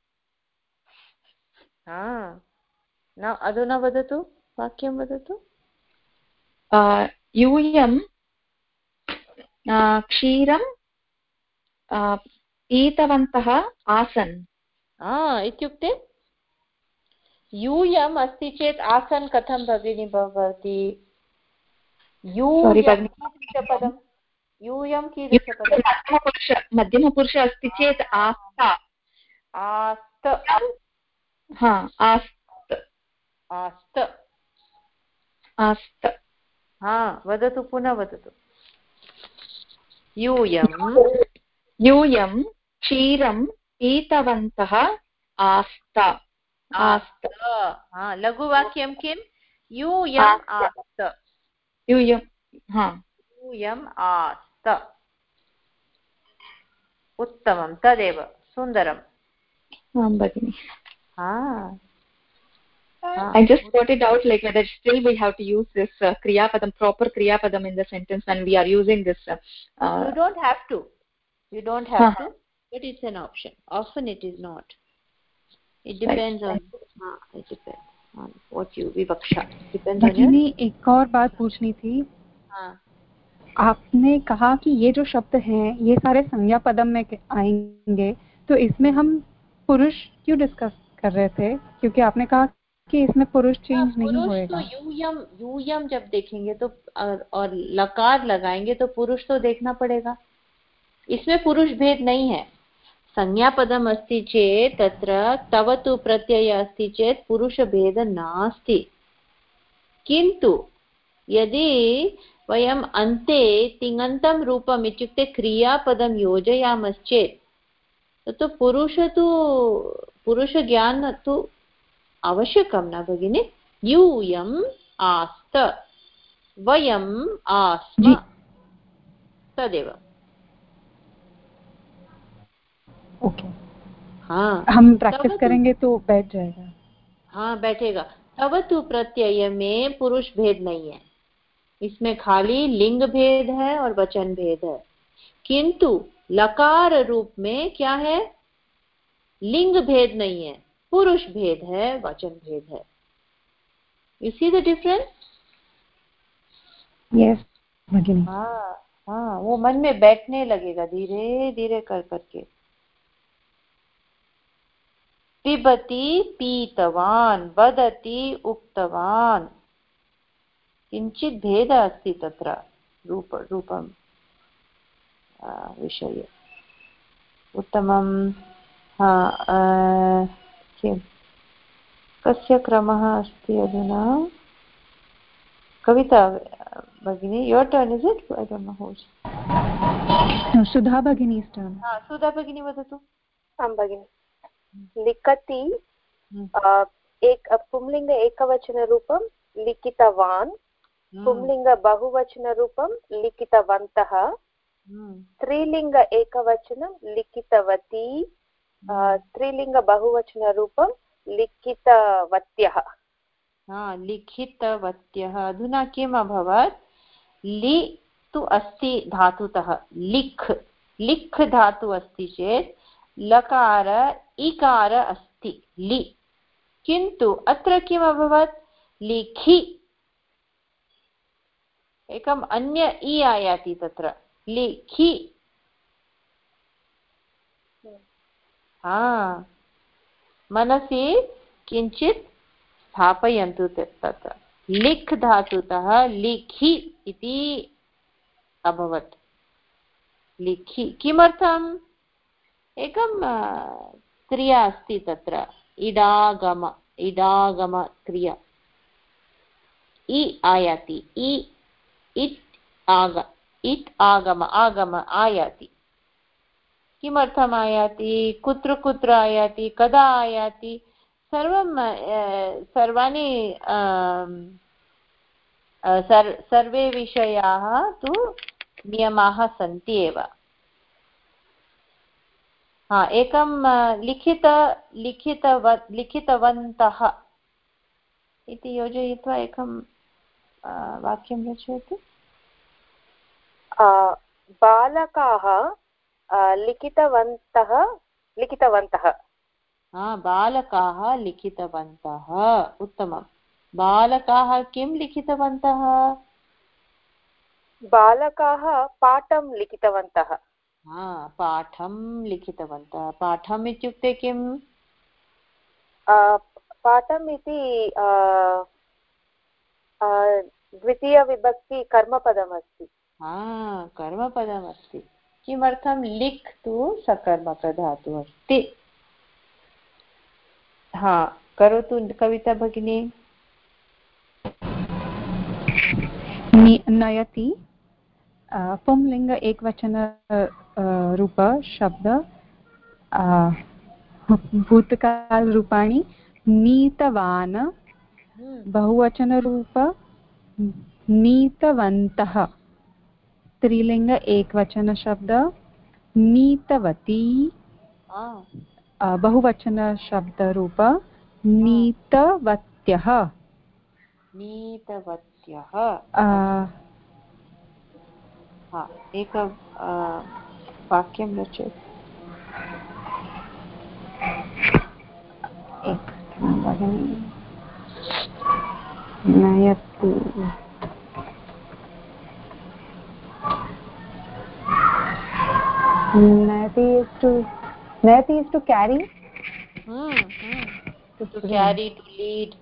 न अधुना वदतु वाक्यं वदतु यूयं क्षीरं पीतवन्तः आसन् इत्युक्ते यूयम् अस्ति चेत् आसन् कथं भगिनी भवति कीदृशपदं यूयं कीदृशपदं मध्यमपुरुष अस्ति चेत् आस्त आस्त आस्त आस्त आस्त वदतु पुनः वदतु यूयं क्षीरं पीतवन्तः आस्त आस्त लघुवाक्यं किं यूयम् आस्त यूयम् आस्त उत्तमं तदेव सुन्दरम् आं भगिनि I just got it out like whether still we have to use this kriya padam proper kriya padam in the sentence when we are using this you don't have to but it's an option often it is not it depends on what you vivaksha depends on भगिनी एक और बात पूछनी थी आपने कहा कि ये जो शब्द हैं ये सारे संज्ञा पदम में आएंगे तो इसमें हम पुरुष क्यों डिस्कस कर रहे थे क्योंकि आपने कहा कि इसमें पुरुष चेंज नहीं होएगा यूयम जब देखेंगे तो और लकार लगाएंगे तो पुरुष तो देखना पड़ेगा इसमें पुरुष भेद नहीं है संज्ञा पदम अस्ति चेत् तत्र तव तु प्रत्यय अस्ति चेत् पुरुष भेद नास्ति किन्तु यदि वयम् अन्ते तिङन्तं रूपम् इत्युक्ते क्रियापदं योजयामश्चेत् तत्तु पुरुषज्ञान तु आवश्यकं न भगिनि यूयम् आस्त वयम् आस्म तदेव ओके हम प्रैक्टिस करेंगे तो बैठ जाएगा बैठेगा तव तु प्रत्यय में पुरुष भेद नहीं है इसमें खाली लिंग भेद है और वचन भेद है किंतु लकार रूप में क्या है लिंग भेद नहीं है पुरुष भेद है वचन भेद है you see the difference yes भगिनी वो मन में बैठने लगेगा धीरे धीरे कर करके पिबति पीतवान्, वदति उक्तवान्। किञ्चित् भेदः अस्ति तत्र रूपं विषये। उत्तमं। कस्य क्रमः अस्ति अधुना? कविता भगिनी, your turn is it? I don't know who. Sudha भगिनी टर्न। सुधा भगिनी वदतु। आं भगिनि। लिखति एक पुंलिङ्ग एकवचनरूपं लिखितवान्, पुंलिङ्ग बहुवचनरूपं लिखितवन्तः, स्त्रीलिङ्ग एकवचनं लिखितवती, स्त्रीलिङ्ग बहुवचनरूपं लिखितवत्यः। लिखितवत्यः। अधुना किम् अभवत्? लि तु अस्ति धातुतः, लिख् लिख् धातु अस्ति चेत् लकार इकार अस्ति लि, किन्तु अत्र किम् अभवत्? लिखि, एकम् अन्य इ आयाति तत्र, लिखि। मनसि किञ्चित् स्थापयन्तु तत्र। लिख् धातुतः लिखि इति अभवत्। लिखि किमर्थम्? एकं क्रिया अस्ति तत्र, इडागम क्रिया। इ आयाति, इट् आगम आयाति। किमर्थम् आयाति? कुत्र कुत्र आयाति? कदा आयाति? सर्वे विषयाः तु नियमाः सन्ति एव। एकं लिखितवन्तः इति योजयित्वा एकं वाक्यं रचयतु। बालकाः लिखितवन्तः। बालकाः लिखितवन्तः। उत्तमं। बालकाः किं लिखितवन्तः? बालकाः पाठं लिखितवन्तः। पाठं लिखितवन्तः। पाठम् इत्युक्ते किम्? पाठम् इति द्वितीयविभक्ति कर्मपदमस्ति। कर्मपदमस्ति। किमर्थं? लिख् तु सकर्मकधातुः अस्ति। करोतु कविता भगिनी। नयति पुंलिङ्ग एकवचन रूप शब्द भूतकाल रूपाणि नीतवान्, बहुवचन रूप नीतवन्तः, स्त्रीलिंग एकवचन शब्द नीतवती, बहुवचन शब्द रूप नीतवत्यः। एक वाक्यं रचयतु। नयति Nayati is to carry. To carry, to lead.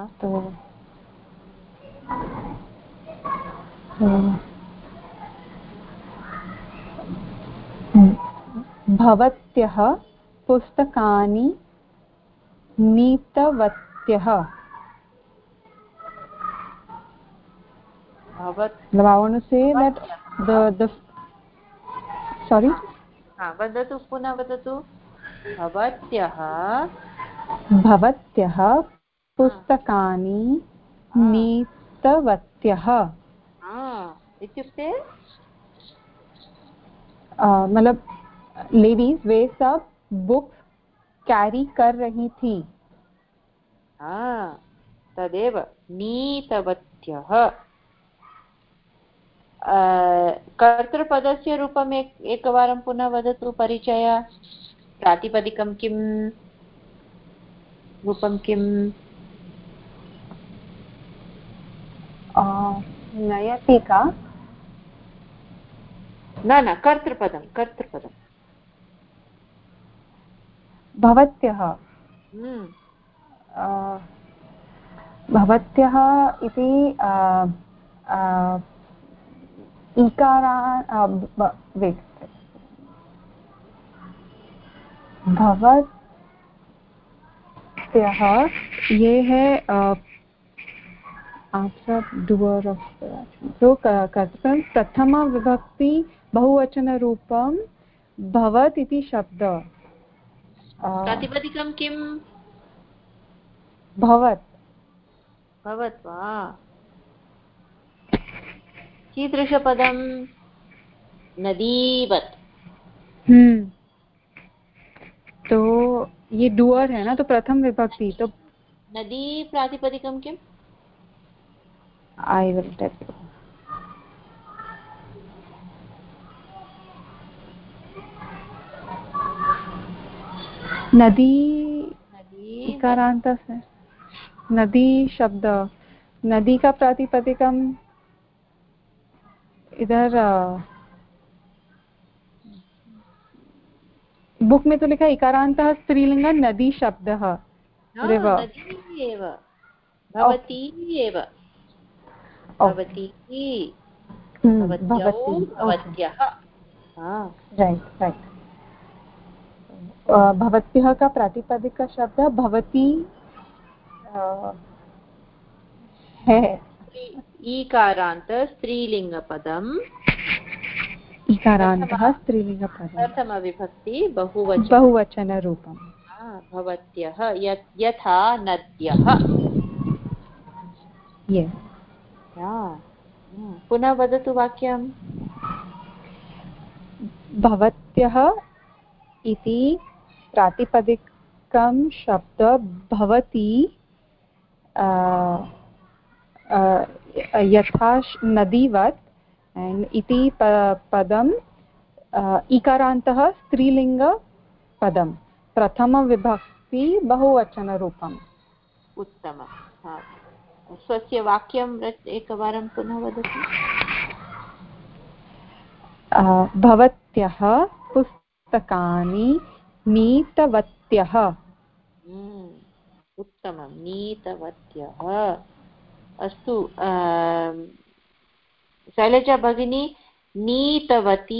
भवत्यः पुस्तकानि नीतवत्यः। I want to say that the sorry. वदतु, पुनः वदतु। भवत्यः पुस्तकानि नीतवत्यः। इत्युक्ते मतलब लेडीज वे सब बुक्स कैरी कर रही थी। तदेव नीतवत्यः। कर्तृपदस्य रूपम् एकवारं पुनः वदतु। परिचय। प्रातिपदिकं किं? रूपं किं? नयति का? न कर्तृपदं। भवत्यः। भवत्यः इति भवत्यः ये है आफ्टर डुअर ऑफ तो कर्तृ प्रथम विभक्ति बहुवचन रूपम भवत् इति शब्द प्रातिपदिकं किं भवत् भवत् वा कीदृशपदं नदीवत् तो ये डुअर है ना तो प्रथम विभक्ति तो नदी प्रातिपदिकं किम् आई विल टेल यू नदी इकारांत से नदी शब्द नदी का प्रातिपदिकम इधर बुक में तो लिखा इकारांतः स्त्रीलिंग नदी शब्दः नदी एव भवती एव भवती भवत्यौ भवत्यः राइट राइट भवत्यः का प्रातिपदिक शब्द भवती है ईकारान्त स्त्रीलिङ्गपदम् इकारान्तः स्त्रीलिङ्गपदम् प्रथमविभक्ति बहुवचनरूपम् भवत्यः यथा नद्यः पुनः वदतु वाक्यं भवत्यः इति प्रातिपदिकं शब्द भवति यथा नदीवत् and इति पदम् इकारान्तः स्त्रीलिङ्गपदं प्रथमविभक्ति बहुवचनरूपम् उत्तमं स्वस्य वाक्यं एकवारं पुनः वदतु भवत्यः पुस्तकानि नीतवत्यः उत्तमं नीतवत्यः अस्तु शैलजा भगिनी नीतवती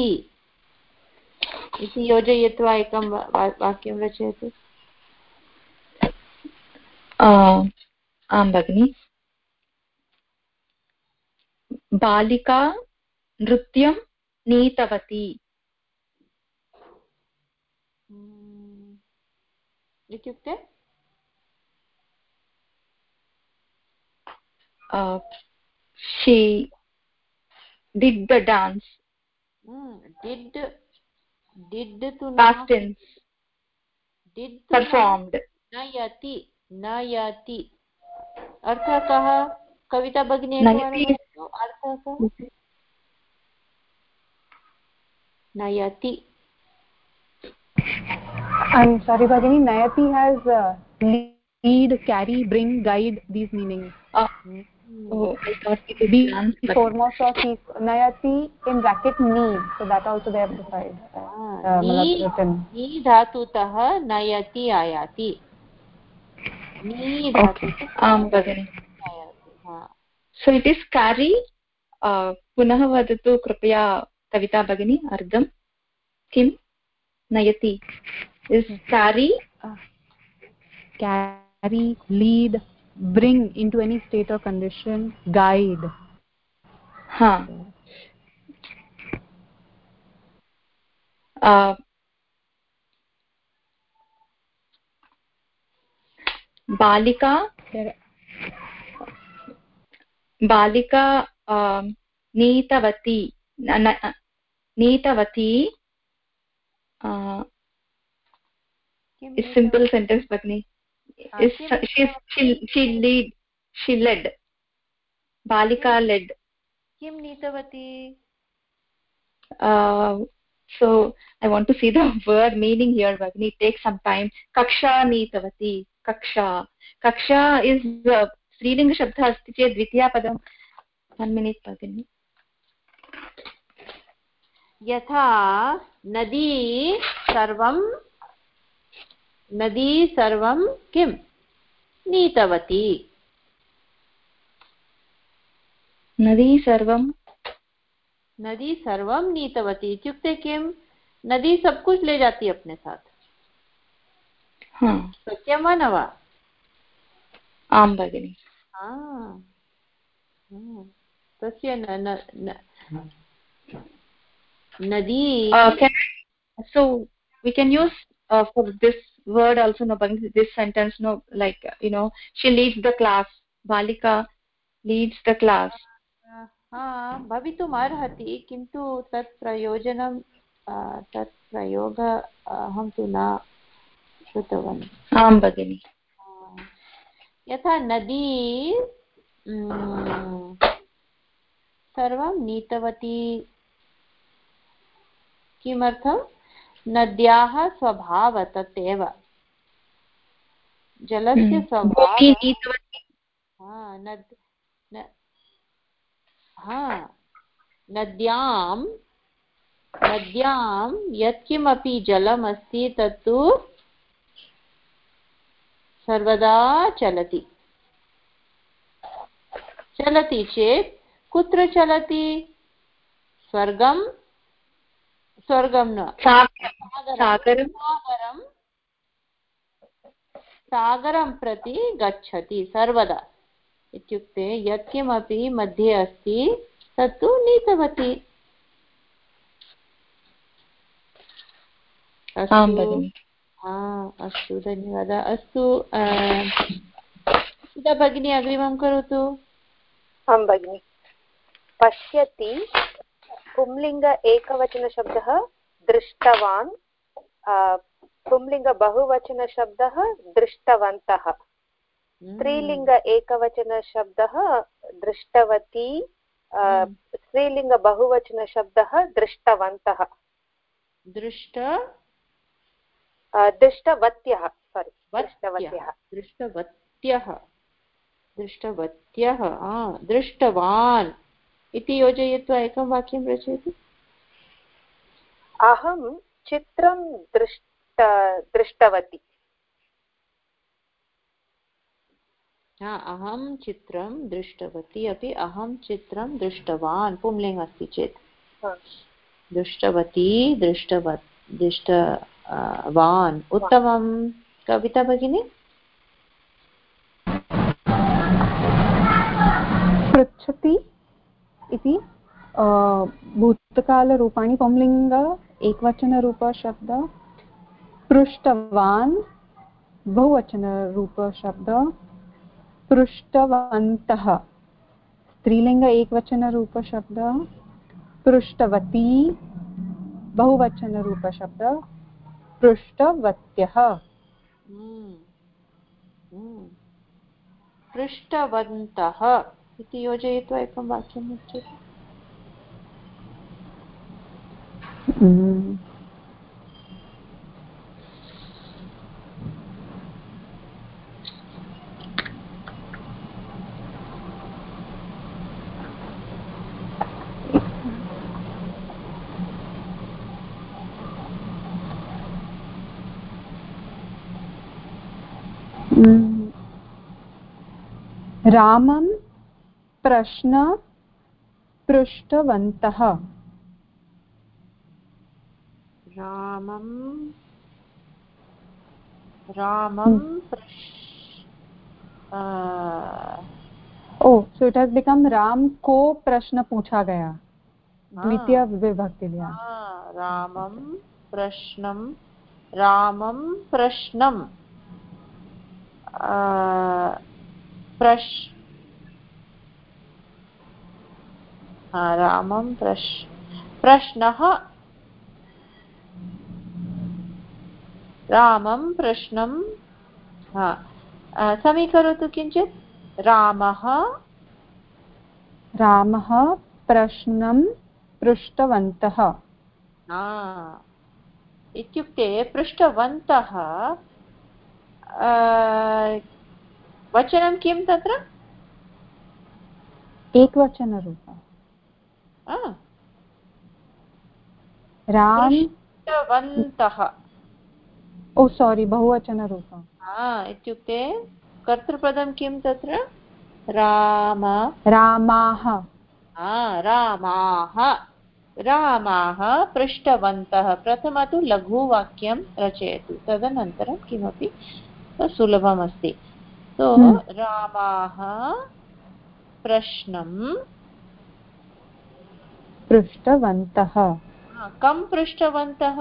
इति योजयित्वा एकं वाक्यं रचयतु आं भगिनि बालिका नृत्यं नीतवती इत्युक्ते she did the dance did to past tense did performed नयति अर्थः कः कविता भगिनी अर्थः कः नयति I'm sorry Bhagini Nayati has lead carry bring guide these meanings oh I thought it would be foremost of Nayati in bracket knee so that also they have decided ni धातुतः नयति आयाति ni धातुतः आं भगिनि so it is carry पुनः वदतु कृपया कविता भगिनी अर्धं किं नयति is carry lead bring into any state or condition guide बालिका नीतवती is simple sentence bagni is she led balika led kim neetavati so I want to see the word meaning here bagni take some time kaksha neetavati kaksha is strilinga shabda asti chet dvitiya padam 1 minute bagni यथा नदी सर्वं नदी सर्वं किं नीतवती नदी सर्वं नीतवती इत्युक्ते किं नदी सब कुछ ले जाती अपने साथ सत्यं वा न वा आं भगिनि तस्य नदी so we can use for this word also no this sentence no like she leads the class balika leads the class भवितुम् अर्हति किन्तु तत् प्रयोजनं तत् प्रयोग अहं तु न श्रुतवान् आं भगिनि यथा नदी सर्वं नीतवती किमर्थं नद्याः स्वभाव तदेव जलस्य स्वभाव नद्यां यत्किमपि जलमस्ति तत्तु सर्वदा चलति चेत् कुत्र चलति स्वर्गं न सागरं प्रति गच्छति सर्वदा इत्युक्ते यत्किमपि मध्ये अस्ति तत्तु नीतवती अस्तु धन्यवादः अस्तु सुधा भगिनी अग्रिमं करोतु आं भगिनि पश्यति पुंलिङ्ग एकवचनशब्दः दृष्टवान् पुंलिङ्ग बहुवचनशब्दः दृष्टवन्तः स्त्रीलिङ्ग एकवचनशब्दः दृष्टवती स्त्रीलिङ्ग बहुवचनशब्दः दृष्टवन्तः दृष्टवत्यः दृष्टवान् इति योजयित्वा एकं वाक्यं रचयतु अहं चित्रं दृष्टवती अहं चित्रं दृष्टवती अपि अहं चित्रं दृष्टवान् पुंलिङ्ग् अस्ति चेत् दृष्टवती दृष्टवान् उत्तमं कविता भगिनी पृच्छति इति भूतकालरूपाणि पुंलिङ्ग एकवचनरूपशब्द पृष्टवान् बहुवचनरूपशब्द पृष्टवन्तः स्त्रीलिङ्ग एकवचनरूपशब्द पृष्टवती बहुवचनरूपशब्द पृष्टवत्यः पृष्टवन्तः इति योजयित्वा एकं वाक्यं उच्यते रामं प्रश्न पृष्टवन्तः so it has become Ram को प्रश्न पूछा गया द्वितीय विभक्ति लिया रामं प्रश्नं रामं प्रश्नः रामं प्रश्नं समीकरोतु किञ्चित् रामः प्रश्नं पृष्टवन्तः इत्युक्ते पृष्टवन्तः वचनं किं तत्र एकवचनरूप पृष्टवन्तः ओ सारी बहुवचनरूपं इत्युक्ते कर्तृपदं किं तत्र राम रामाः रामाः रामाः पृष्टवन्तः प्रथम तु लघुवाक्यं रचयतु तदनन्तरं किमपि सुलभमस्ति तो रामाः प्रश्नं पृष्टवन्तः कं पृष्टवन्तः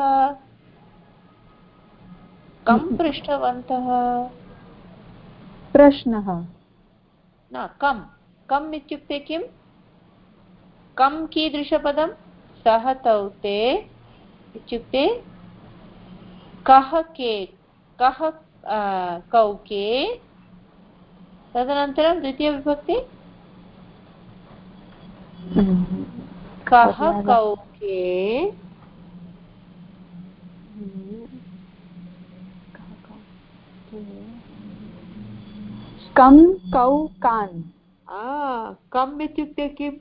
प्रश्नः न कम् इत्युक्ते किं कं कीदृशपदं सः तौ ते इत्युक्ते कः के कः कौ के तदनन्तरं द्वितीयविभक्ति कः कौ के कं कौ कान् कम् इत्युक्ते किम्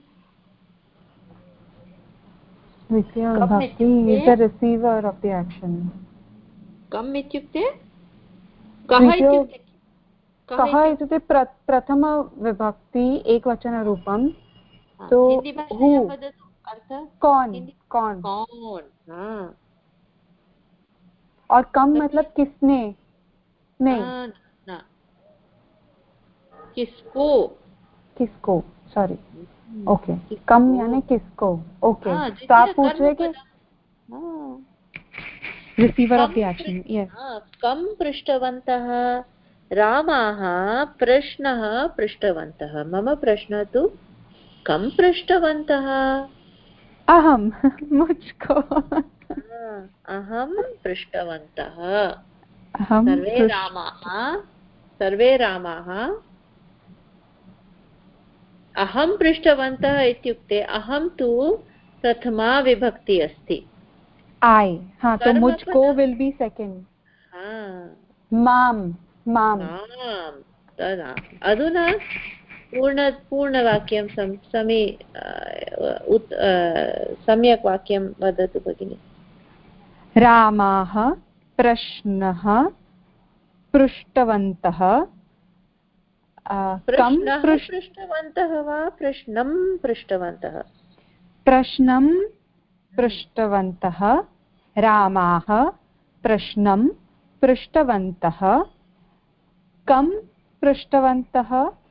विभक्ति is the receiver of the action कम् इत्युक्ते कः इत्युक्ते प्रथम विभक्ति एकवचनरूपं तो कौन और कम मतलब किसने नहीं किसको सॉरी ओके कम यानी किसको ओके तो आप पूछ रहे कि receiver of the action yes कं पृष्टवन्तः रामाः प्रश्नः पृष्टवन्तः मम प्रश्नः तु कं पृष्टवन्तः अहं मुझको अहं पृष्टवन्तः अहं सर्वे रामाः अहं पृष्टवन्तः इत्युक्ते अहं तु प्रथमा विभक्ति अस्ति आई हाँ तो मुझको विल बी सेकंड माम अधुना पूर्णवाक्यं सम्यक् वाक्यं वदतु भगिनि रामाः प्रश्नः पृष्टवन्तः पृष्टवन्तः वा प्रश्नं पृष्टवन्तः प्रश्नं पृष्टवन्तः रामाः प्रश्नं पृष्टवन्तः कं पृष्टवन्तः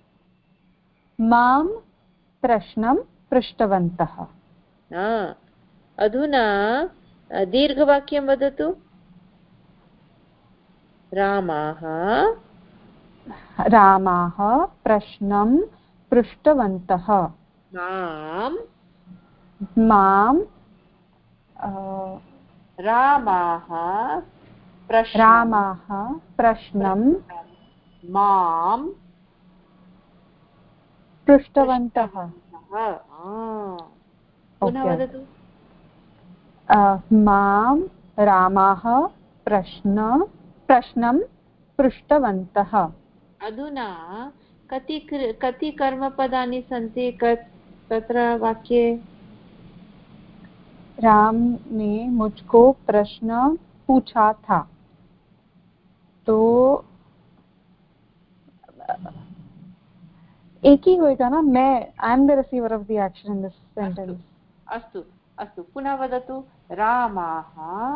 मां प्रश्नं पृष्टवन्तः अधुना दीर्घवाक्यं वदतु रामाः प्रश्नं पृष्टवन्तः मां रामाः प्रश्नं मां पृष्टवन्तः पुनः वदतु मां रामाः प्रश्नं पृष्टवन्तः अधुना कति कर्मपदानि सन्ति तत्र वाक्ये राम ने मुझको प्रश्न पूछा था तो एक ही होएगा ना मैं I am the receiver of the action in this sentence अस्तु पुनः वदतु रामाः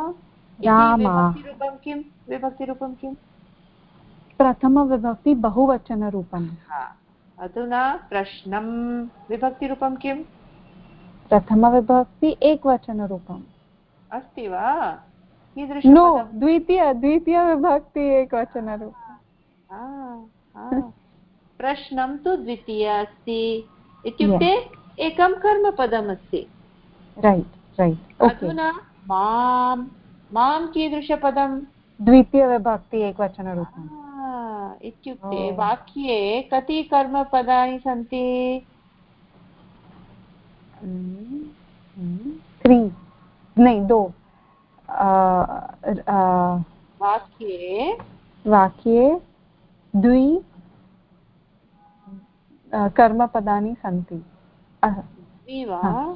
विभक्तिरूपं किं प्रथम विभक्ति बहुवचनरूपम् अधुना प्रश्नं विभक्तिरूपं किं प्रथम विभक्ति एकवचनरूपम् अस्ति वा नो द्वितीय विभक्ति एकवचनरूपम् प्रश्नं तु द्वितीय अस्ति इत्युक्ते एकं कर्मपदम् अस्ति राइट अधुना मां कीदृशपदं द्वितीय विभक्ति एकवचनरूपम् इत्युक्ते वाक्ये कति कर्मपदानि सन्ति 2 वाक्ये 2 कर्मपदानि सन्ति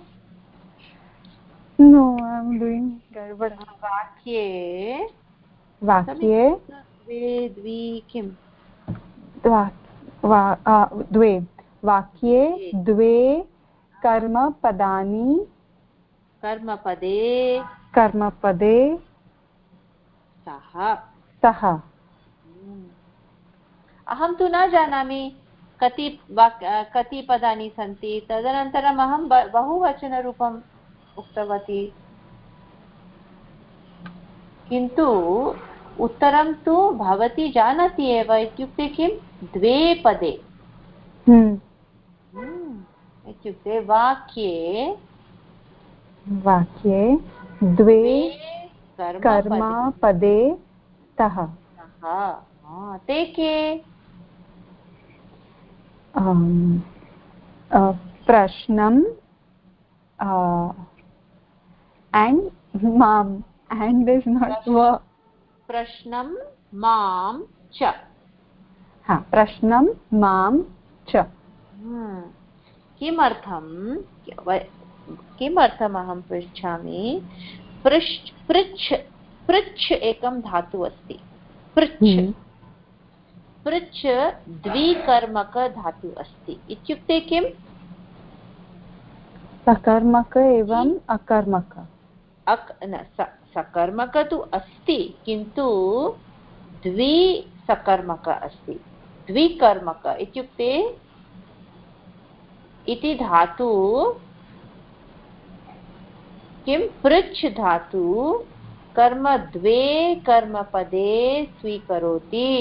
नो आई एम डूइंग गड़बड़ वाक्ये वाक्ये द्वे किं द्वे वाक्ये द्वे कर्मपदानि कर्मपदे सः अहं तु न जानामि कति पदानि सन्ति तदनन्तरम् अहं बहुवचनरूपम् उक्तवती किन्तु उत्तरं तु भवती जानाति एव इत्युक्ते किं द्वे पदे इत्युक्ते वाक्ये द्वे कर्मपदे स्तः ते के प्रश्नं and mom and is not verb प्रश्नं मां च प्रश्नं मां च किमर्थम् अहं पृच्छामि पृच्छ एकं धातु अस्ति पृच्छ द्विकर्मक धातु अस्ति इत्युक्ते किम् सकर्मक एवं अकर्मक सकर्मक तु अस्ति किन्तु द्विसकर्मक अस्ति द्विकर्मक इत्युक्ते इति धातु किं पृच्छ धातु कर्म द्वे कर्मपदे स्वीकरोति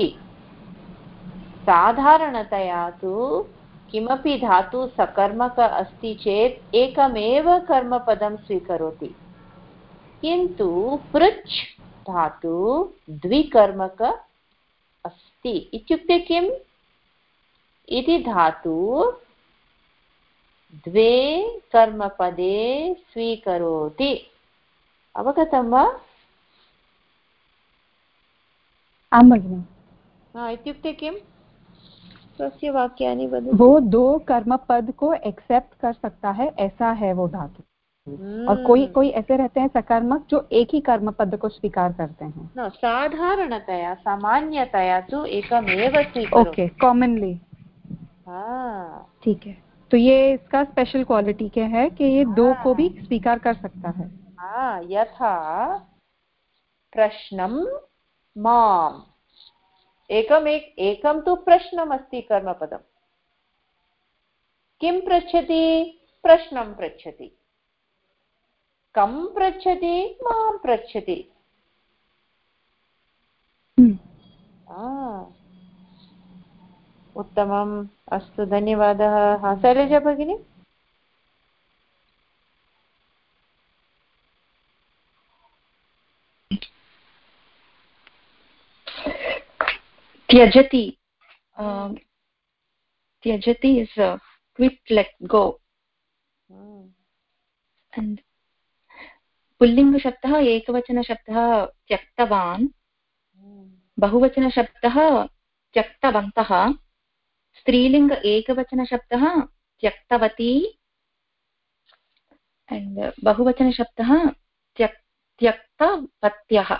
साधारणतया तु किमपि धातु सकर्मक अस्ति चेत् एकमेव कर्मपदं स्वीकरोति किन्तु पृच्छ धातु द्विकर्मक अस्ति इत्युक्ते किम् इति धातु द्वे कर्मपदे स्वीकरोति अवगतं वा आं भगिनि इत्युक्ते किम् स्वस्य वाक्यानि वदतु वो दो कर्मपद को एक्सेप्ट कर सकता है ऐसा है वो धातु और कोई ऐसे रहते हैं सकर्मक जो एक ही कर्मपद को स्वीकार करते हैं साधारणतया सामान्यतया तो एकमेव स्वीकरोति ओके कॉमनली ठीक है तो ये इसका स्पेशल क्वालिटी क्या है कि ये दो को भी स्वीकार कर सकता है यथा प्रश्नं माम् एकं तु प्रश्नमस्ति कर्मपदं किं पृच्छति प्रश्नं पृच्छति कं पृच्छति मां पृच्छति उत्तमम् अस्तु धन्यवादः शैलजा भगिनी त्यजति त्यजति is quit, let go and पुल्लिङ्गशब्दः एकवचनशब्दः त्यक्तवान् बहुवचनशब्दः त्यक्तवन्तः स्त्रीलिङ्ग एकवचनशब्दः त्यक्तवती and बहुवचनशब्दः त्यक्तवत्यः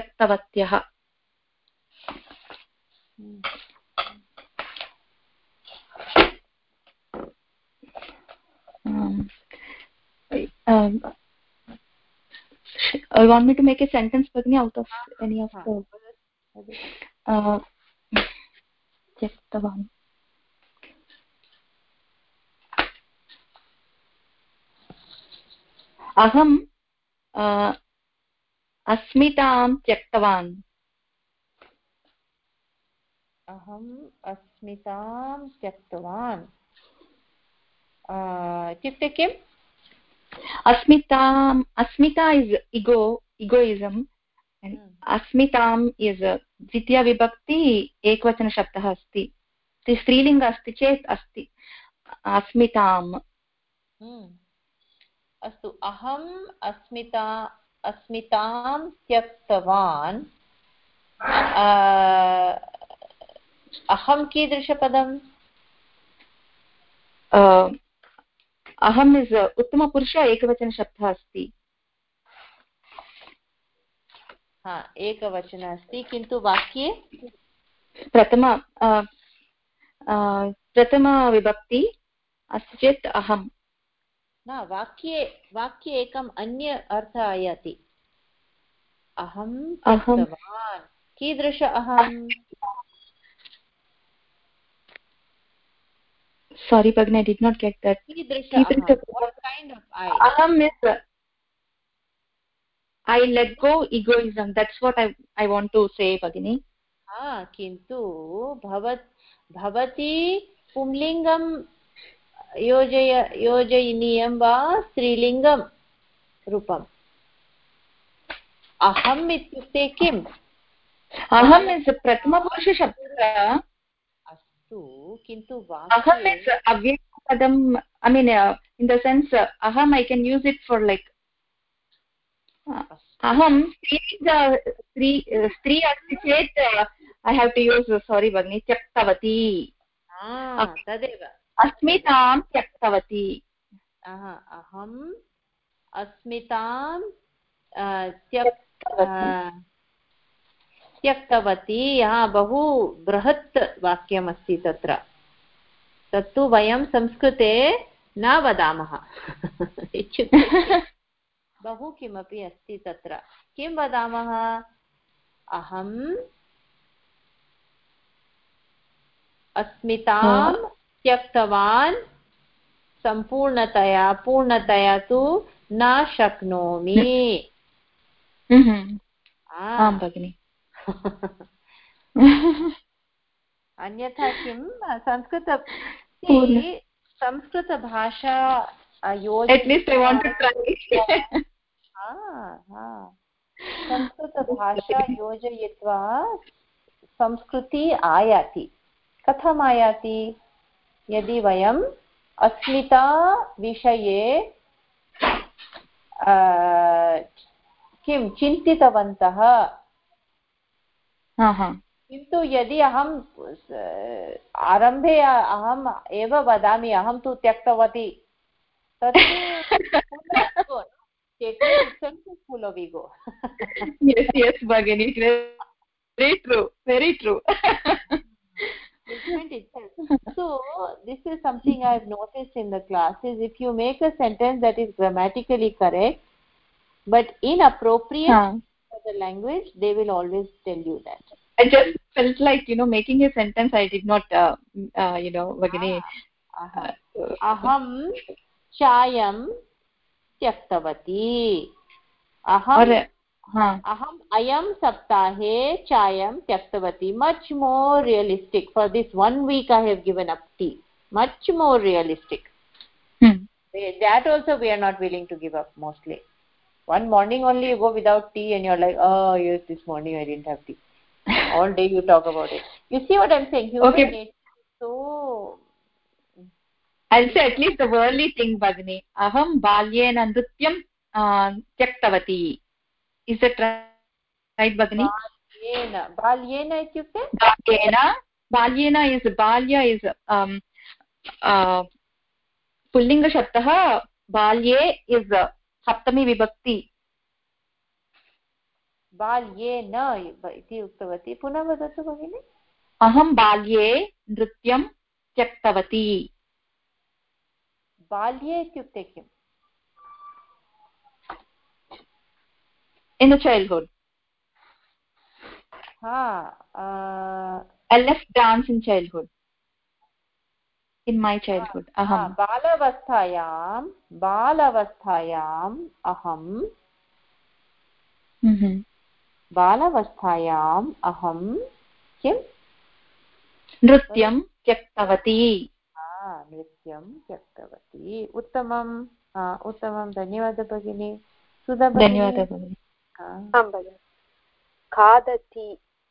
I want me to make a sentence Bhagini out of any of the त्यक्तवान् अहम् अस्मितां त्यक्तवान् अहम् अस्मितां त्यक्तवान् इत्युक्ते किम् अस्मिता is egoism and अस्मितां is द्वितीया विभक्ति एकवचनशब्दः अस्ति स्त्रीलिङ्ग अस्ति चेत् अस्ति अस्मिताम् अस्तु अहम् अस्मितां त्यक्तवान् अहं कीदृशपदम् अहम् इस् उत्तमपुरुष एकवचनशब्दः अस्ति हा एकवचन अस्ति किन्तु वाक्ये प्रथमविभक्ति अस्ति चेत् अहं न वाक्ये एकम् अन्य अर्थः आयाति अहं त्यक्तवान् कीदृश अहम् sorry Bhagini, I did not get that. कीदृश अहं what kind of I aham is I let go egoism, that's what I want to say Bhagini. हा किन्तु भवती पुंलिङ्गं योजनीयं वा स्त्रीलिङ्गं रूपम् अहम् इत्युक्ते किम् aham is prathamapuruष शब्दः अस्तु किन्तु aham is avyakpadam, I mean in the sense aham I can use it for like aham स्त्री अस्ति चेत् I have to use sorry Bhagini tyaktavati तदेव अस्मितां त्यक्तवती अहम् अस्मितां त्यक्तवती बहु बृहत् वाक्यमस्ति तत्र तत्तु वयं संस्कृते न वदामः इत्युक्ते बहु किमपि अस्ति तत्र किं वदामः अहम् अस्मितां त्यक्तवान् पूर्णतया तु न शक्नोमि आं भगिनि अन्यथा किं संस्कृतभाषा संस्कृतभाषा योजयित्वा संस्कृति आयाति कथम् आयाति यदि वयम् अस्मिता विषये किं चिन्तितवन्तः किन्तु यदि अहम् आरम्भे अहम् एव वदामि अहं तु त्यक्तवती तत् full of ego. yes Bhagini, very true So this is something I have noticed in the classes. If you make a sentence that is grammatically correct but inappropriate for the language, they will always tell you that. I just felt like making a sentence I did not Bhagini aham chayam त्यक्तवती aham ayam saptahe chayam त्यक्तवती much more realistic. For this 1 week I have given up tea, much more realistic. That also we are not willing to give up mostly. One morning only you go without tea and you're like, oh yes, this morning I didn't have tea. All day you talk about it. You see what I'm saying? Human nature. So I'll say at least the worldly thing Bhagini aham balyena nrityam tyaktavati. Is that right Bhagini? balyena ityukte balyena is balya is pullinga shabdah balye is saptami vibhakti बाल्येन इति उक्तवती पुनः वदतु भगिनि अहं बाल्ये नृत्यं त्यक्तवती बाल्ये इत्युक्ते किम् in the childhood I left dance in childhood in my childhood aham बालावस्थायाम् अहं बालावस्थायाम् अहं किं नृत्यं त्यक्तवती उत्तमम् उत्तमं धन्यवादः भगिनी धन्यवादः भगिनी खादति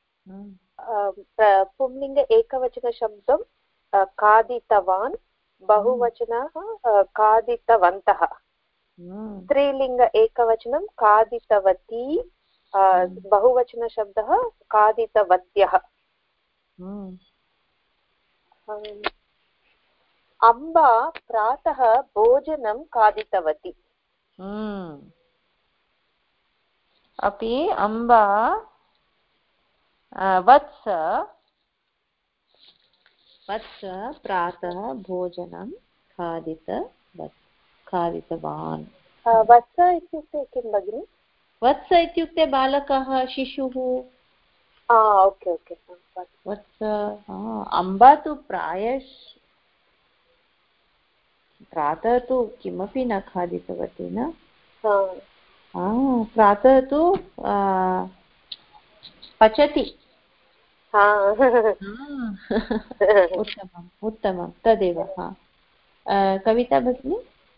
पुंलिङ्ग एकवचनशब्दं खादितवान् बहुवचनः खादितवन्तः स्त्रीलिङ्ग एकवचनं खादितवती बहुवचनशब्दः खादितवत्यः अम्बा प्रातः भोजनं खादितवती अपि अम्बा वत्स प्रातः भोजनं खादितवान्। वत्स इत्युक्ते किं भगिनि? वत्स इत्युक्ते बालकः, शिशुः। Okay okay. वत्स अम्बा तु प्रातः तु किमपि न खादितवती न। प्रातः तु पचति। उत्तमम् उत्तमं, तदेव। कविता भगिनी।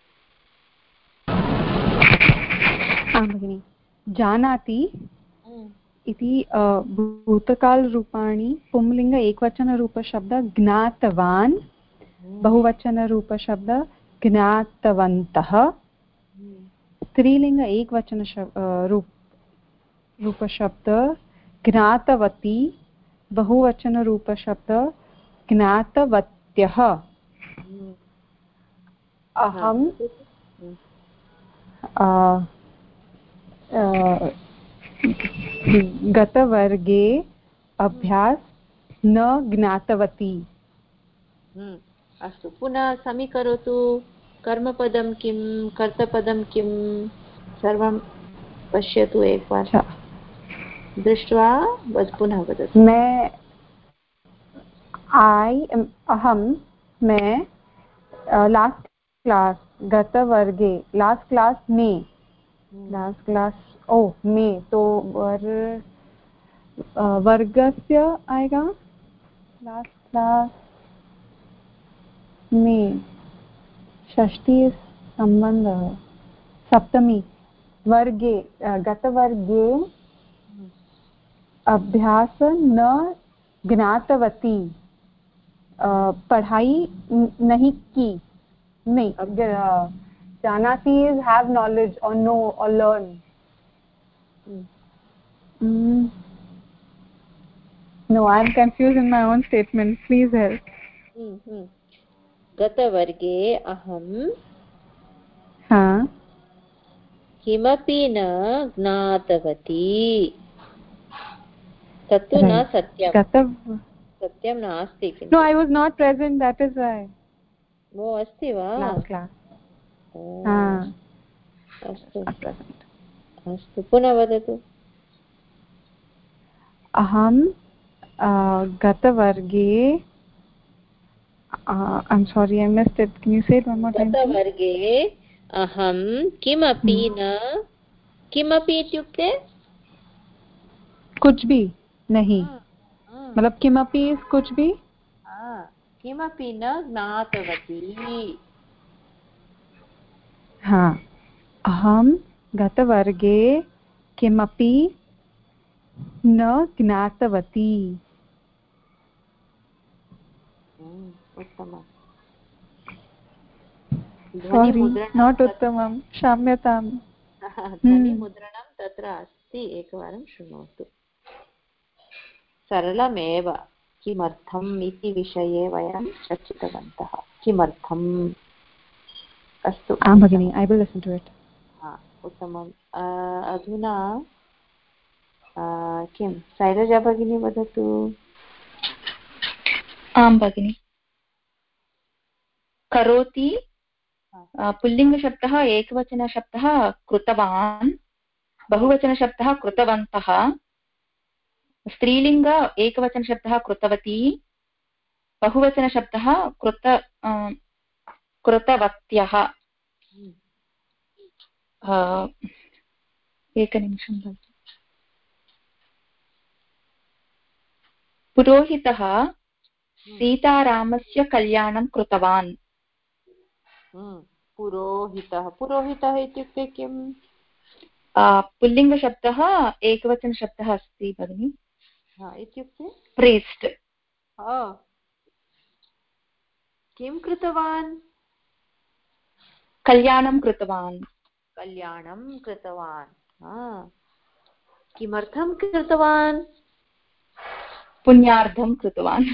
भगिनि, जानाति इति भूतकालरूपाणि पुंलिङ्ग एकवचनरूपशब्द ज्ञातवान्, बहुवचनरूपशब्द ज्ञातवन्तः, स्त्रीलिङ्ग एकवचन रूपशब्द ज्ञातवती, बहुवचनरूपशब्द ज्ञातवत्यः। अहं गतवर्गे अभ्यास न ज्ञातवती। अस्तु, पुनः समीकरोतु। कर्मपदं किं, कर्तपदं किं, सर्वं पश्यतु एकवारं। दृष्ट्वा पुनः वदतु। मैं लास्ट क्लास गतवर्गे, लास्ट क्लास में, लास्ट क्लास में, तो वर्गस्य आएगा लास्ट क्लास में, षष्ठी संबंध, सप्तमी वर्गे, गतवर्गे अभ्यास न ज्ञातवती, पढ़ाई नहीं की। नहीं, जानाति is have knowledge or know or learn. No, I am confused in my own statement. Please help. गतवर्गे अहं किमपि न ज्ञातवती। तत्तु न सत्यं। सत्यं नास्ति। No, I was not present, that is why. अस्ति वा? Last class. अस्तु, पुनः वदतु। अहं गतवर्गे I'm sorry, I missed it. Can you say it one more time? गतवर्गे अहं किमपि न, किमपि इत्युक्ते कुछ भी नहीं, मतलब किमपि कुछ भी, किमपि न ज्ञातवती। अहं गतवर्गे किमपि न ज्ञातवती। उत्तमम्। नाट् उत्तमं, क्षम्यताम्। ध्वनिमुद्रणं तत्र अस्ति, एकवारं शृणोतु। सरलमेव। किमर्थम् इति विषये वयं चर्चितवन्तः। किमर्थम्? अस्तु भगिनी, I will listen to it. उत्तमम्। अधुना किं शैलजा भगिनी वदतु। आं भगिनि। करोति पुल्लिङ्गशब्दः एकवचनशब्दः कृतवान्, बहुवचनशब्दः कृतवन्तः, स्त्रीलिङ्ग एकवचनशब्दः कृतवती, बहुवचनशब्दः कृतवत्यः। एकनिमिषं भगिनि। पुरोहितः सीतारामस्य कल्याणं कृतवान्। पुरोहितः इत्युक्ते किम्? पुल्लिङ्गशब्दः एकवचनशब्दः अस्ति भगिनि। इत्युक्ते प्रीस्ट्। किं कृतवान्? कल्याणं कृतवान्। किमर्थं कृतवान्? पुण्यार्थं कृतवान्।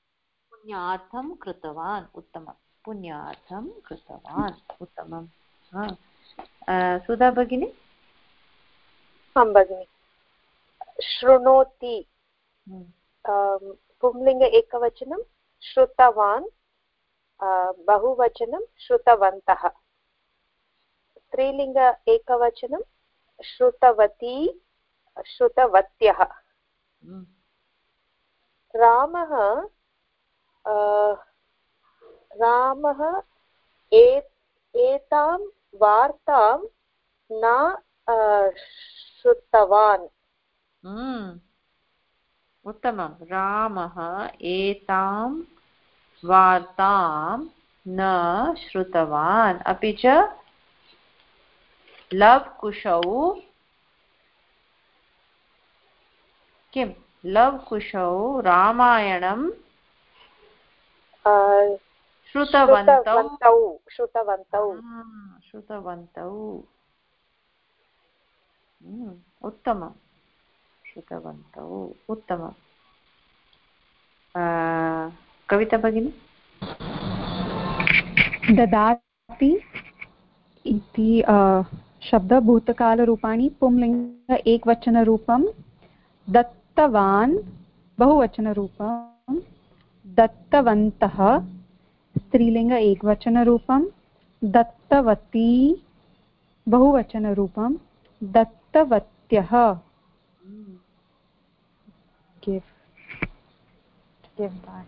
उत्तमं। पुण्यार्थं कृतवान्, उत्तमं। सुधा भगिनी। आं भगिनि शृणोति पुंलिङ्ग एकवचनं श्रुतवान् बहुवचनं श्रुतवन्तः स्त्रीलिङ्ग एकवचनं श्रुतवती श्रुतवत्यः रामः एतां वार्तां न श्रुतवान् उत्तमं रामः एतां वार्तां न श्रुतवान् अपि च लवकुशौ किं लवकुशौ रामायणं श्रुतवन्तौ उत्तमं श्रुतवन्तौ उत्तमं कविता भगिनी ददाति इति शब्द भूतकालरूपाणि पुंलिङ्ग एकवचनरूपं दत्तवान् बहुवचनरूपं दत्तवन्तः स्त्रीलिङ्ग एकवचनरूपं दत्तवती बहुवचनरूपं दत्तवत्यः give back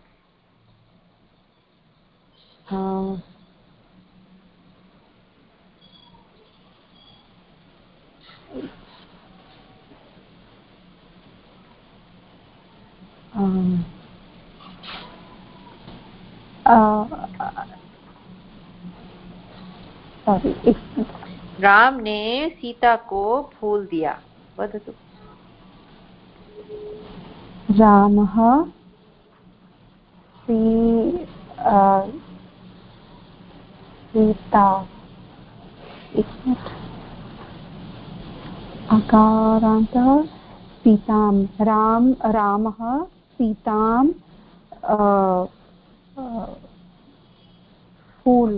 sorry राम ने सीता को फूल दिया वदतु रामः सीता अकारान्तः सीतां रामः सीतां फूल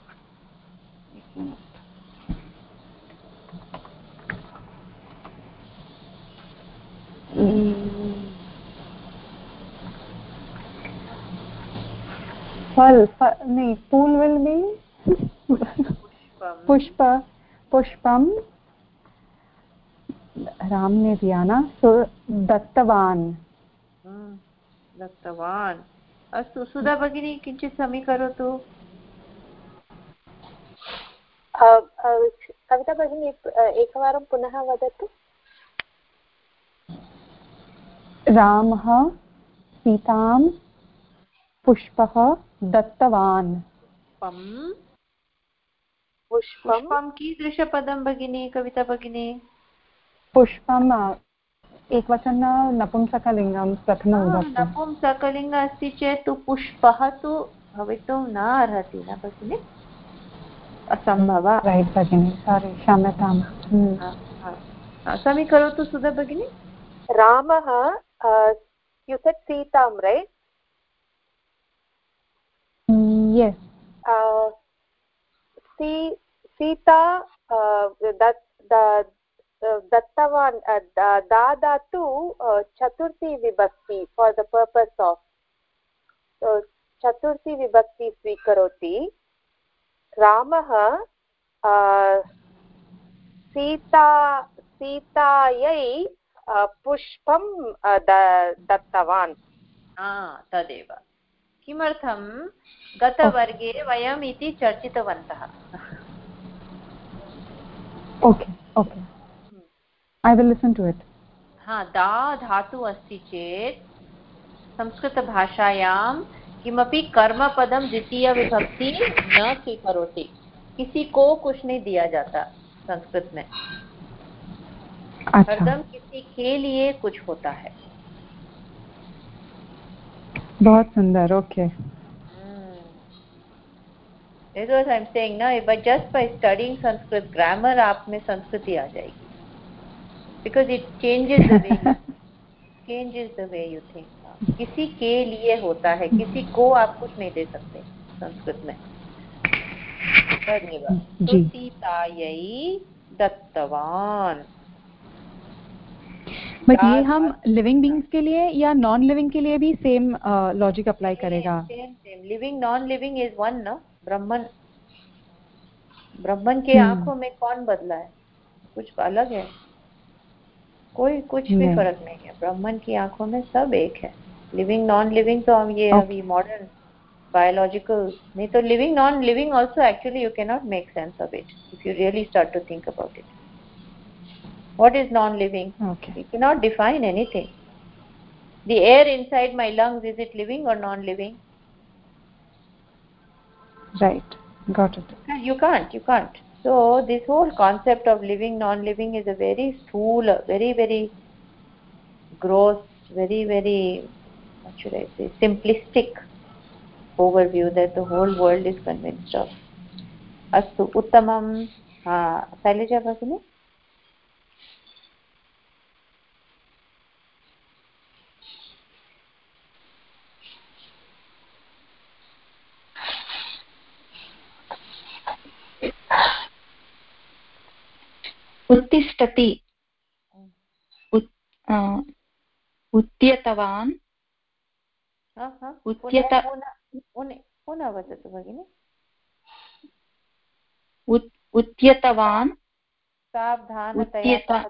फल नहीं फूल विल बी पुष्पम राम ने दिया ना तो दत्तवान् अस्तु सुधा भगिनी किञ्चित् समीकरोतु कविता भगिनी एकवारं पुनः वदतु रामः सीतां पुष्पः दत्तवान् पुष्पं कीदृशपदं भगिनी कविता भगिनी पुष्पम् एकवचन नपुंसकलिङ्गं प्रथमविभक्ति नपुंसकलिङ्ग अस्ति चेत् पुष्पः तु भवितुं न अर्हति न भगिनि असम्भव रैट् भगिनि सारी क्षम्यतां समीकरोतु सुधा भगिनी रामः you said सीतां right yes सीता दत्तवान् दादातु चतुर्थी विभक्ति for the purpose of चतुर्थी विभक्ति स्वीकरोति रामः सीतायै पुष्पं दत्तवान् तदेव किमर्थं गतवर्गे वयम् इति चर्चितवन्तः okay I will listen to it दा धातु अस्ति चेत् संस्कृतभाषायां किमपि कर्मपदं द्वितीय विभक्ति न स्वीकरोति किसी को कुछ नहीं दिया जाता संस्कृत में हरदम किसी के लिए कुछ होता है बहुत सुंदर okay That's what I'm saying now. But just by studying Sanskrit grammar, आप में संस्कृति आ जाएगी. Because it changes the way you think. किसी के लिए होता है, किसी को आप कुछ नहीं दे सकते संस्कृत में. धन्यवाद. तो सीतायै दत्तवान्. बट ये हम लिविंग बीइंग्स के लिए या नॉन लिविंग के लिए भी सेम लॉजिक अप्लाई करेगा? Same living non living is one ना. ब्राह्मण के आंखों में कौन बदला है? कुछ अलग है? कोई कुछ भी फर्क नहीं है. ब्राह्मण की आंखों में सब एक है. लिविंग नॉन लिविंग तो हम ये अभी मॉडर्न बायोलॉजिकल नहीं, तो living non living also actually you can not make sense of it if you really start to think about it. What is non-living? Okay. You cannot define anything. The air inside my lungs, is it living or non-living? Right. Got it. You can't. So this whole concept of living, non-living is a very stool, very, very gross, very, very, what should I say, simplistic overview that the whole world is convinced of. Astu uttamam. Shailaja Bhagini? उत्तिष्ठति उत्यतवान् पुनः वदतु भगिनि. उत्यतवान् सावधानतया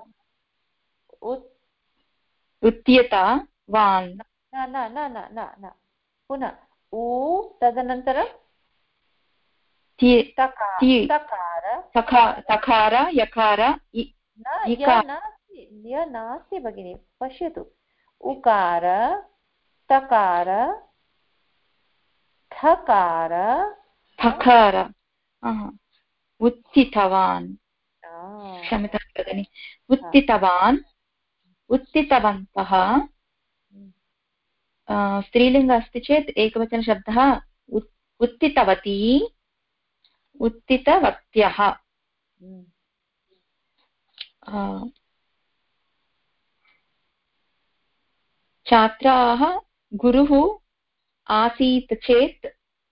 उत्यतवान् न पुनः उ तदनन्तरं तकार यकार नास्ति भगिनि. पश्यतु. उकार तकार थकार थकार उत्थितवान्. क्षम्यतां भगिनि. उत्थितवान् उत्थितवन्तः. स्त्रीलिङ्ग अस्ति चेत् एकवचनशब्दः उत्थितवती उत्थितवत्यः. छात्राः गुरुः आसीत् चेत्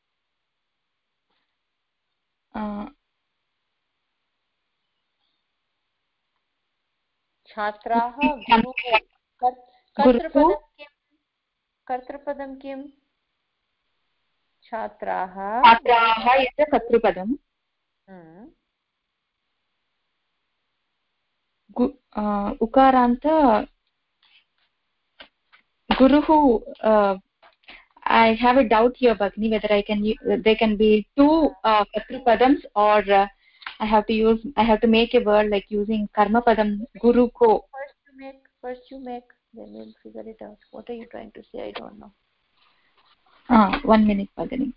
छात्राः कर्तृपदं किम्? छात्राः इति कर्तृपदम्. उकारान्त गुरुः. I have a doubt here, Bhagini, whether they can be two Katrupadams or I have to make a word like using Karma Padam Guru Ko. First you make, then we'll figure it out. What are you trying to say? I don't know. 1 minute, Bhagini.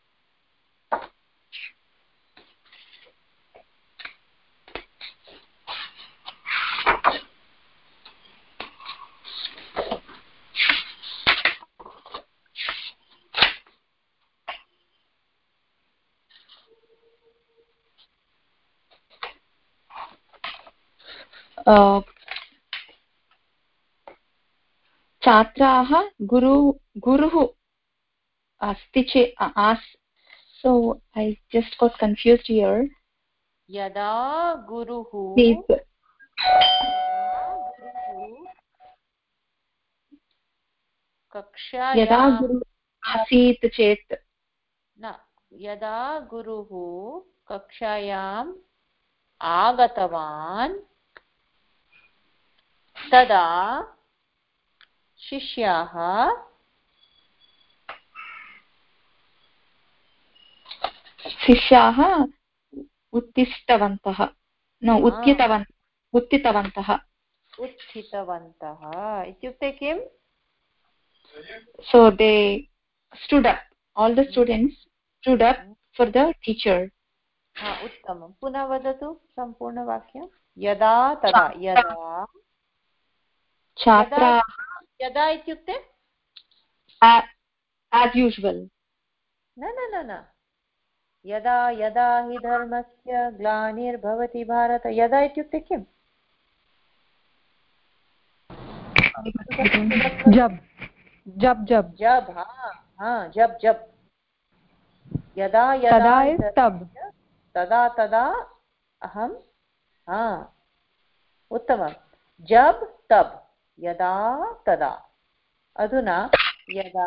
छात्राः गुरुः अस्ति चेत् so I just got confused here. यदा गुरुः कक्षायाम् आसीत् चेत् न, यदा गुरुः कक्षायाम् आगतवान् तदा शिष्याः उत्थितवन्तः इत्युक्ते किम्? So they stood up. All the students stood up for the teacher. उत्तमं. पुनः वदतु सम्पूर्णवाक्यं. यदा तदा. यदा छात्रा. यदा इत्युक्ते as usual. न. यदा यदा हि धर्मस्य ग्लानिर्भवति भारत. यदा इत्युक्ते किम्? जब. यदा यदा तब. तदा अहं. उत्तमं. जब तब. यदा तदा अधुना यदा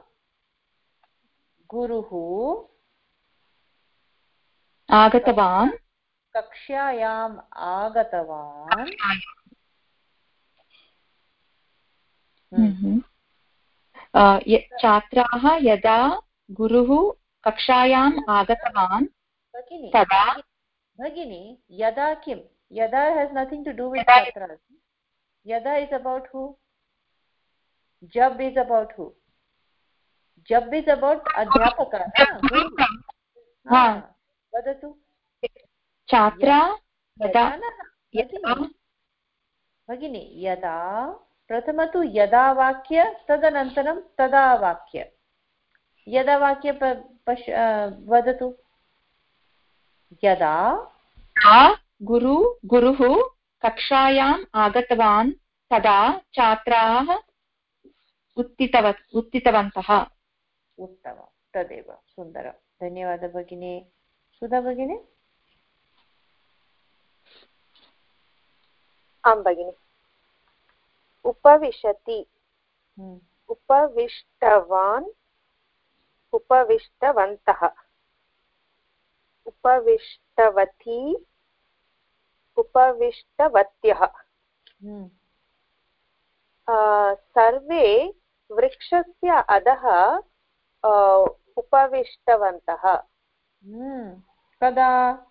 गुरुः आगतवान् कक्ष्यायाम् आगतवान् छात्राः यदा गुरुः कक्षायाम् आगतवान् तदा भगिनी यदा किं यदा has nothing to do with छात्राः yada is about who jab is about who jab is about adhyapaka na vadatu छात्रा यदा भगिनी यदा प्रथम तु यदा वाक्य तदनन्तरं तदा वाक्य यदा वाक्य वदतु यदा गुरुः कक्षायाम् आगतवान् तदा छात्राः उत्थितवन्तः उत्तमं तदेव सुन्दरं धन्यवादः भगिनी सुधा भगिनी आं भगिनि उपविशति उपविष्टवान् उपविष्टवन्तः उपविष्टवती उपविष्टवत्यः सर्वे वृक्षस्य अधः उपविष्टवन्तः कदा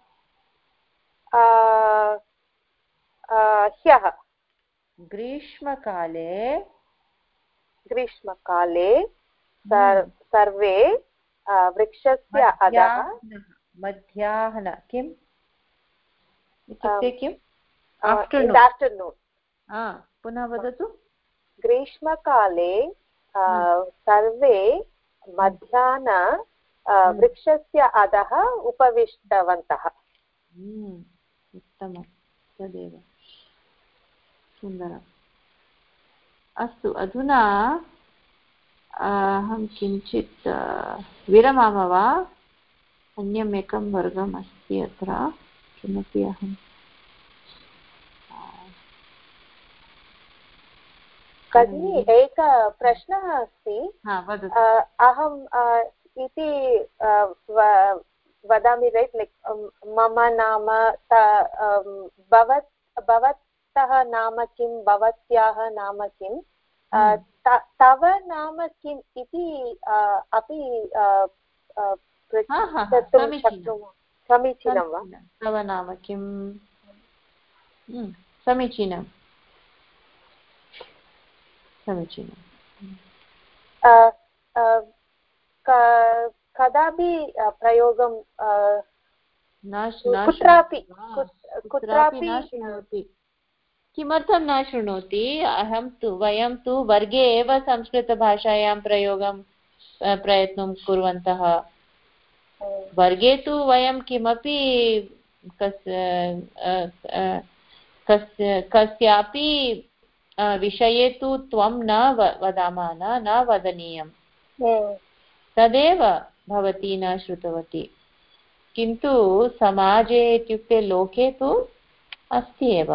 ह्यः ग्रीष्मकाले सर्वे वृक्षस्य अधः मध्याह्न किम् इत्युक्ते किम् आफ्टर्नून् पुनः वदतु ग्रीष्मकाले सर्वे मध्याह्न वृक्षस्य अधः उपविष्टवन्तः उत्तमं तदेव सुन्दरम् अस्तु अधुना अहं किञ्चित् विरमामः वा अन्यम् एकं वर्गम् अस्ति अत्र किमपि अहं भगिनी एकः प्रश्नः अस्ति अहम् इति वदामि रैट् लैक् मम नाम भवतः नाम किं भवत्याः नाम किं तव नाम किम् इति अपि समीचीनं वा तव नाम किं समीचीनं कदापि प्रयोगं कुत्रापि न शृणोति किमर्थं न शृणोति वयं तु वर्गे एव संस्कृतभाषायां प्रयत्नं कुर्वन्तः वर्गे तु वयं किमपि कस्यापि विषये तु त्वं न वदामः न वदनीयं तदेव भवती न श्रुतवती किन्तु समाजे इत्युक्ते लोके तु अस्ति एव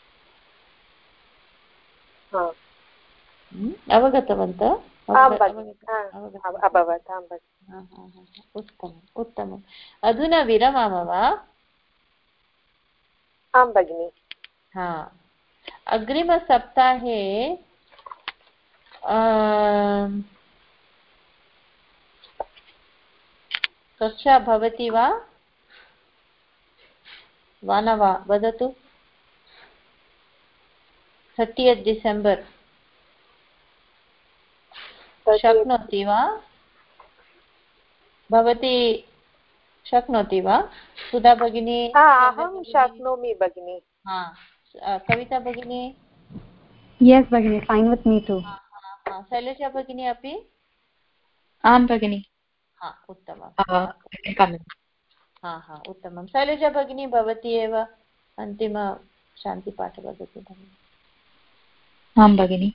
अवगतवन्तः उत्तमम् अधुना विरमामः वा आं भगिनि अग्रिमसप्ताहे कक्षा भवति वा न वा वदतु 30 डिसेम्बर् शक्नोति वा भवती शक्नोति वा सुधा भगिनी अहं शक्नोमि भगिनी कविता भगिनी यस् भगिनी फैन् वित् मी टु शैलजा भगिनी अपि आं भगिनी उत्तमम् उत्तमं शैलजा भगिनी भवती एव अन्तिमशान्तिपाठ वदतु भगिनी आं भगिनि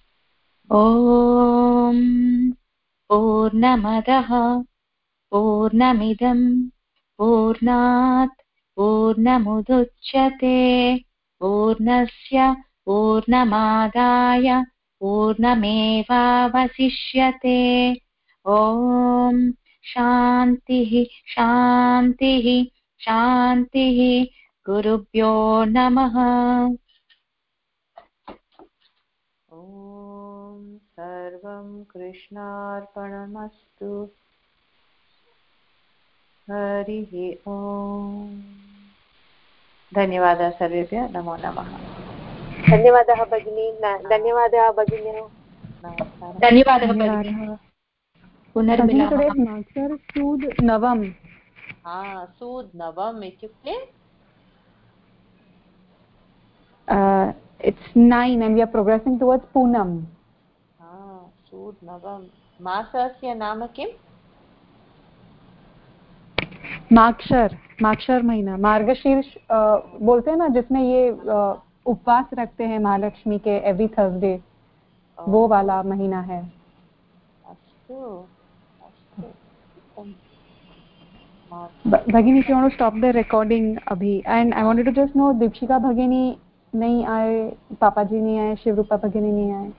ॐ पूर्णमदः पूर्णमिदं पूर्णात् पूर्णमुदुच्यते पूर्णस्य पूर्णमादाय पूर्णमेवावशिष्यते ॐ शान्तिः शान्तिः शान्तिः गुरुभ्यो नमः ॐ सर्वं कृष्णार्पणमस्तु हरिः ॐ धन्यवादः सर्वेभ्यः नमो नमः धन्यवादः भगिनी धन्यवादः भगिन्यौ धन्यवादः पुनर्मिलामः सूद् नवम् सूद् नवम् इत्युक्ते it's 9 and we are progressing towards Poonam. सूद् नवम् मासस्य नाम किम् माक्षर महीना मार्गशीर्ष बोलते हैं ना जिसमें ये उपवास रखते हैं महालक्ष्मी के एवरी थर्सडे वो वाला महीना है भगिनी if you want to stop the recording अभी and I wanted to just know Dikshika भगिनी नहीं आए पापा जी नहीं आए शिवरूपा भगिनी नहीं आए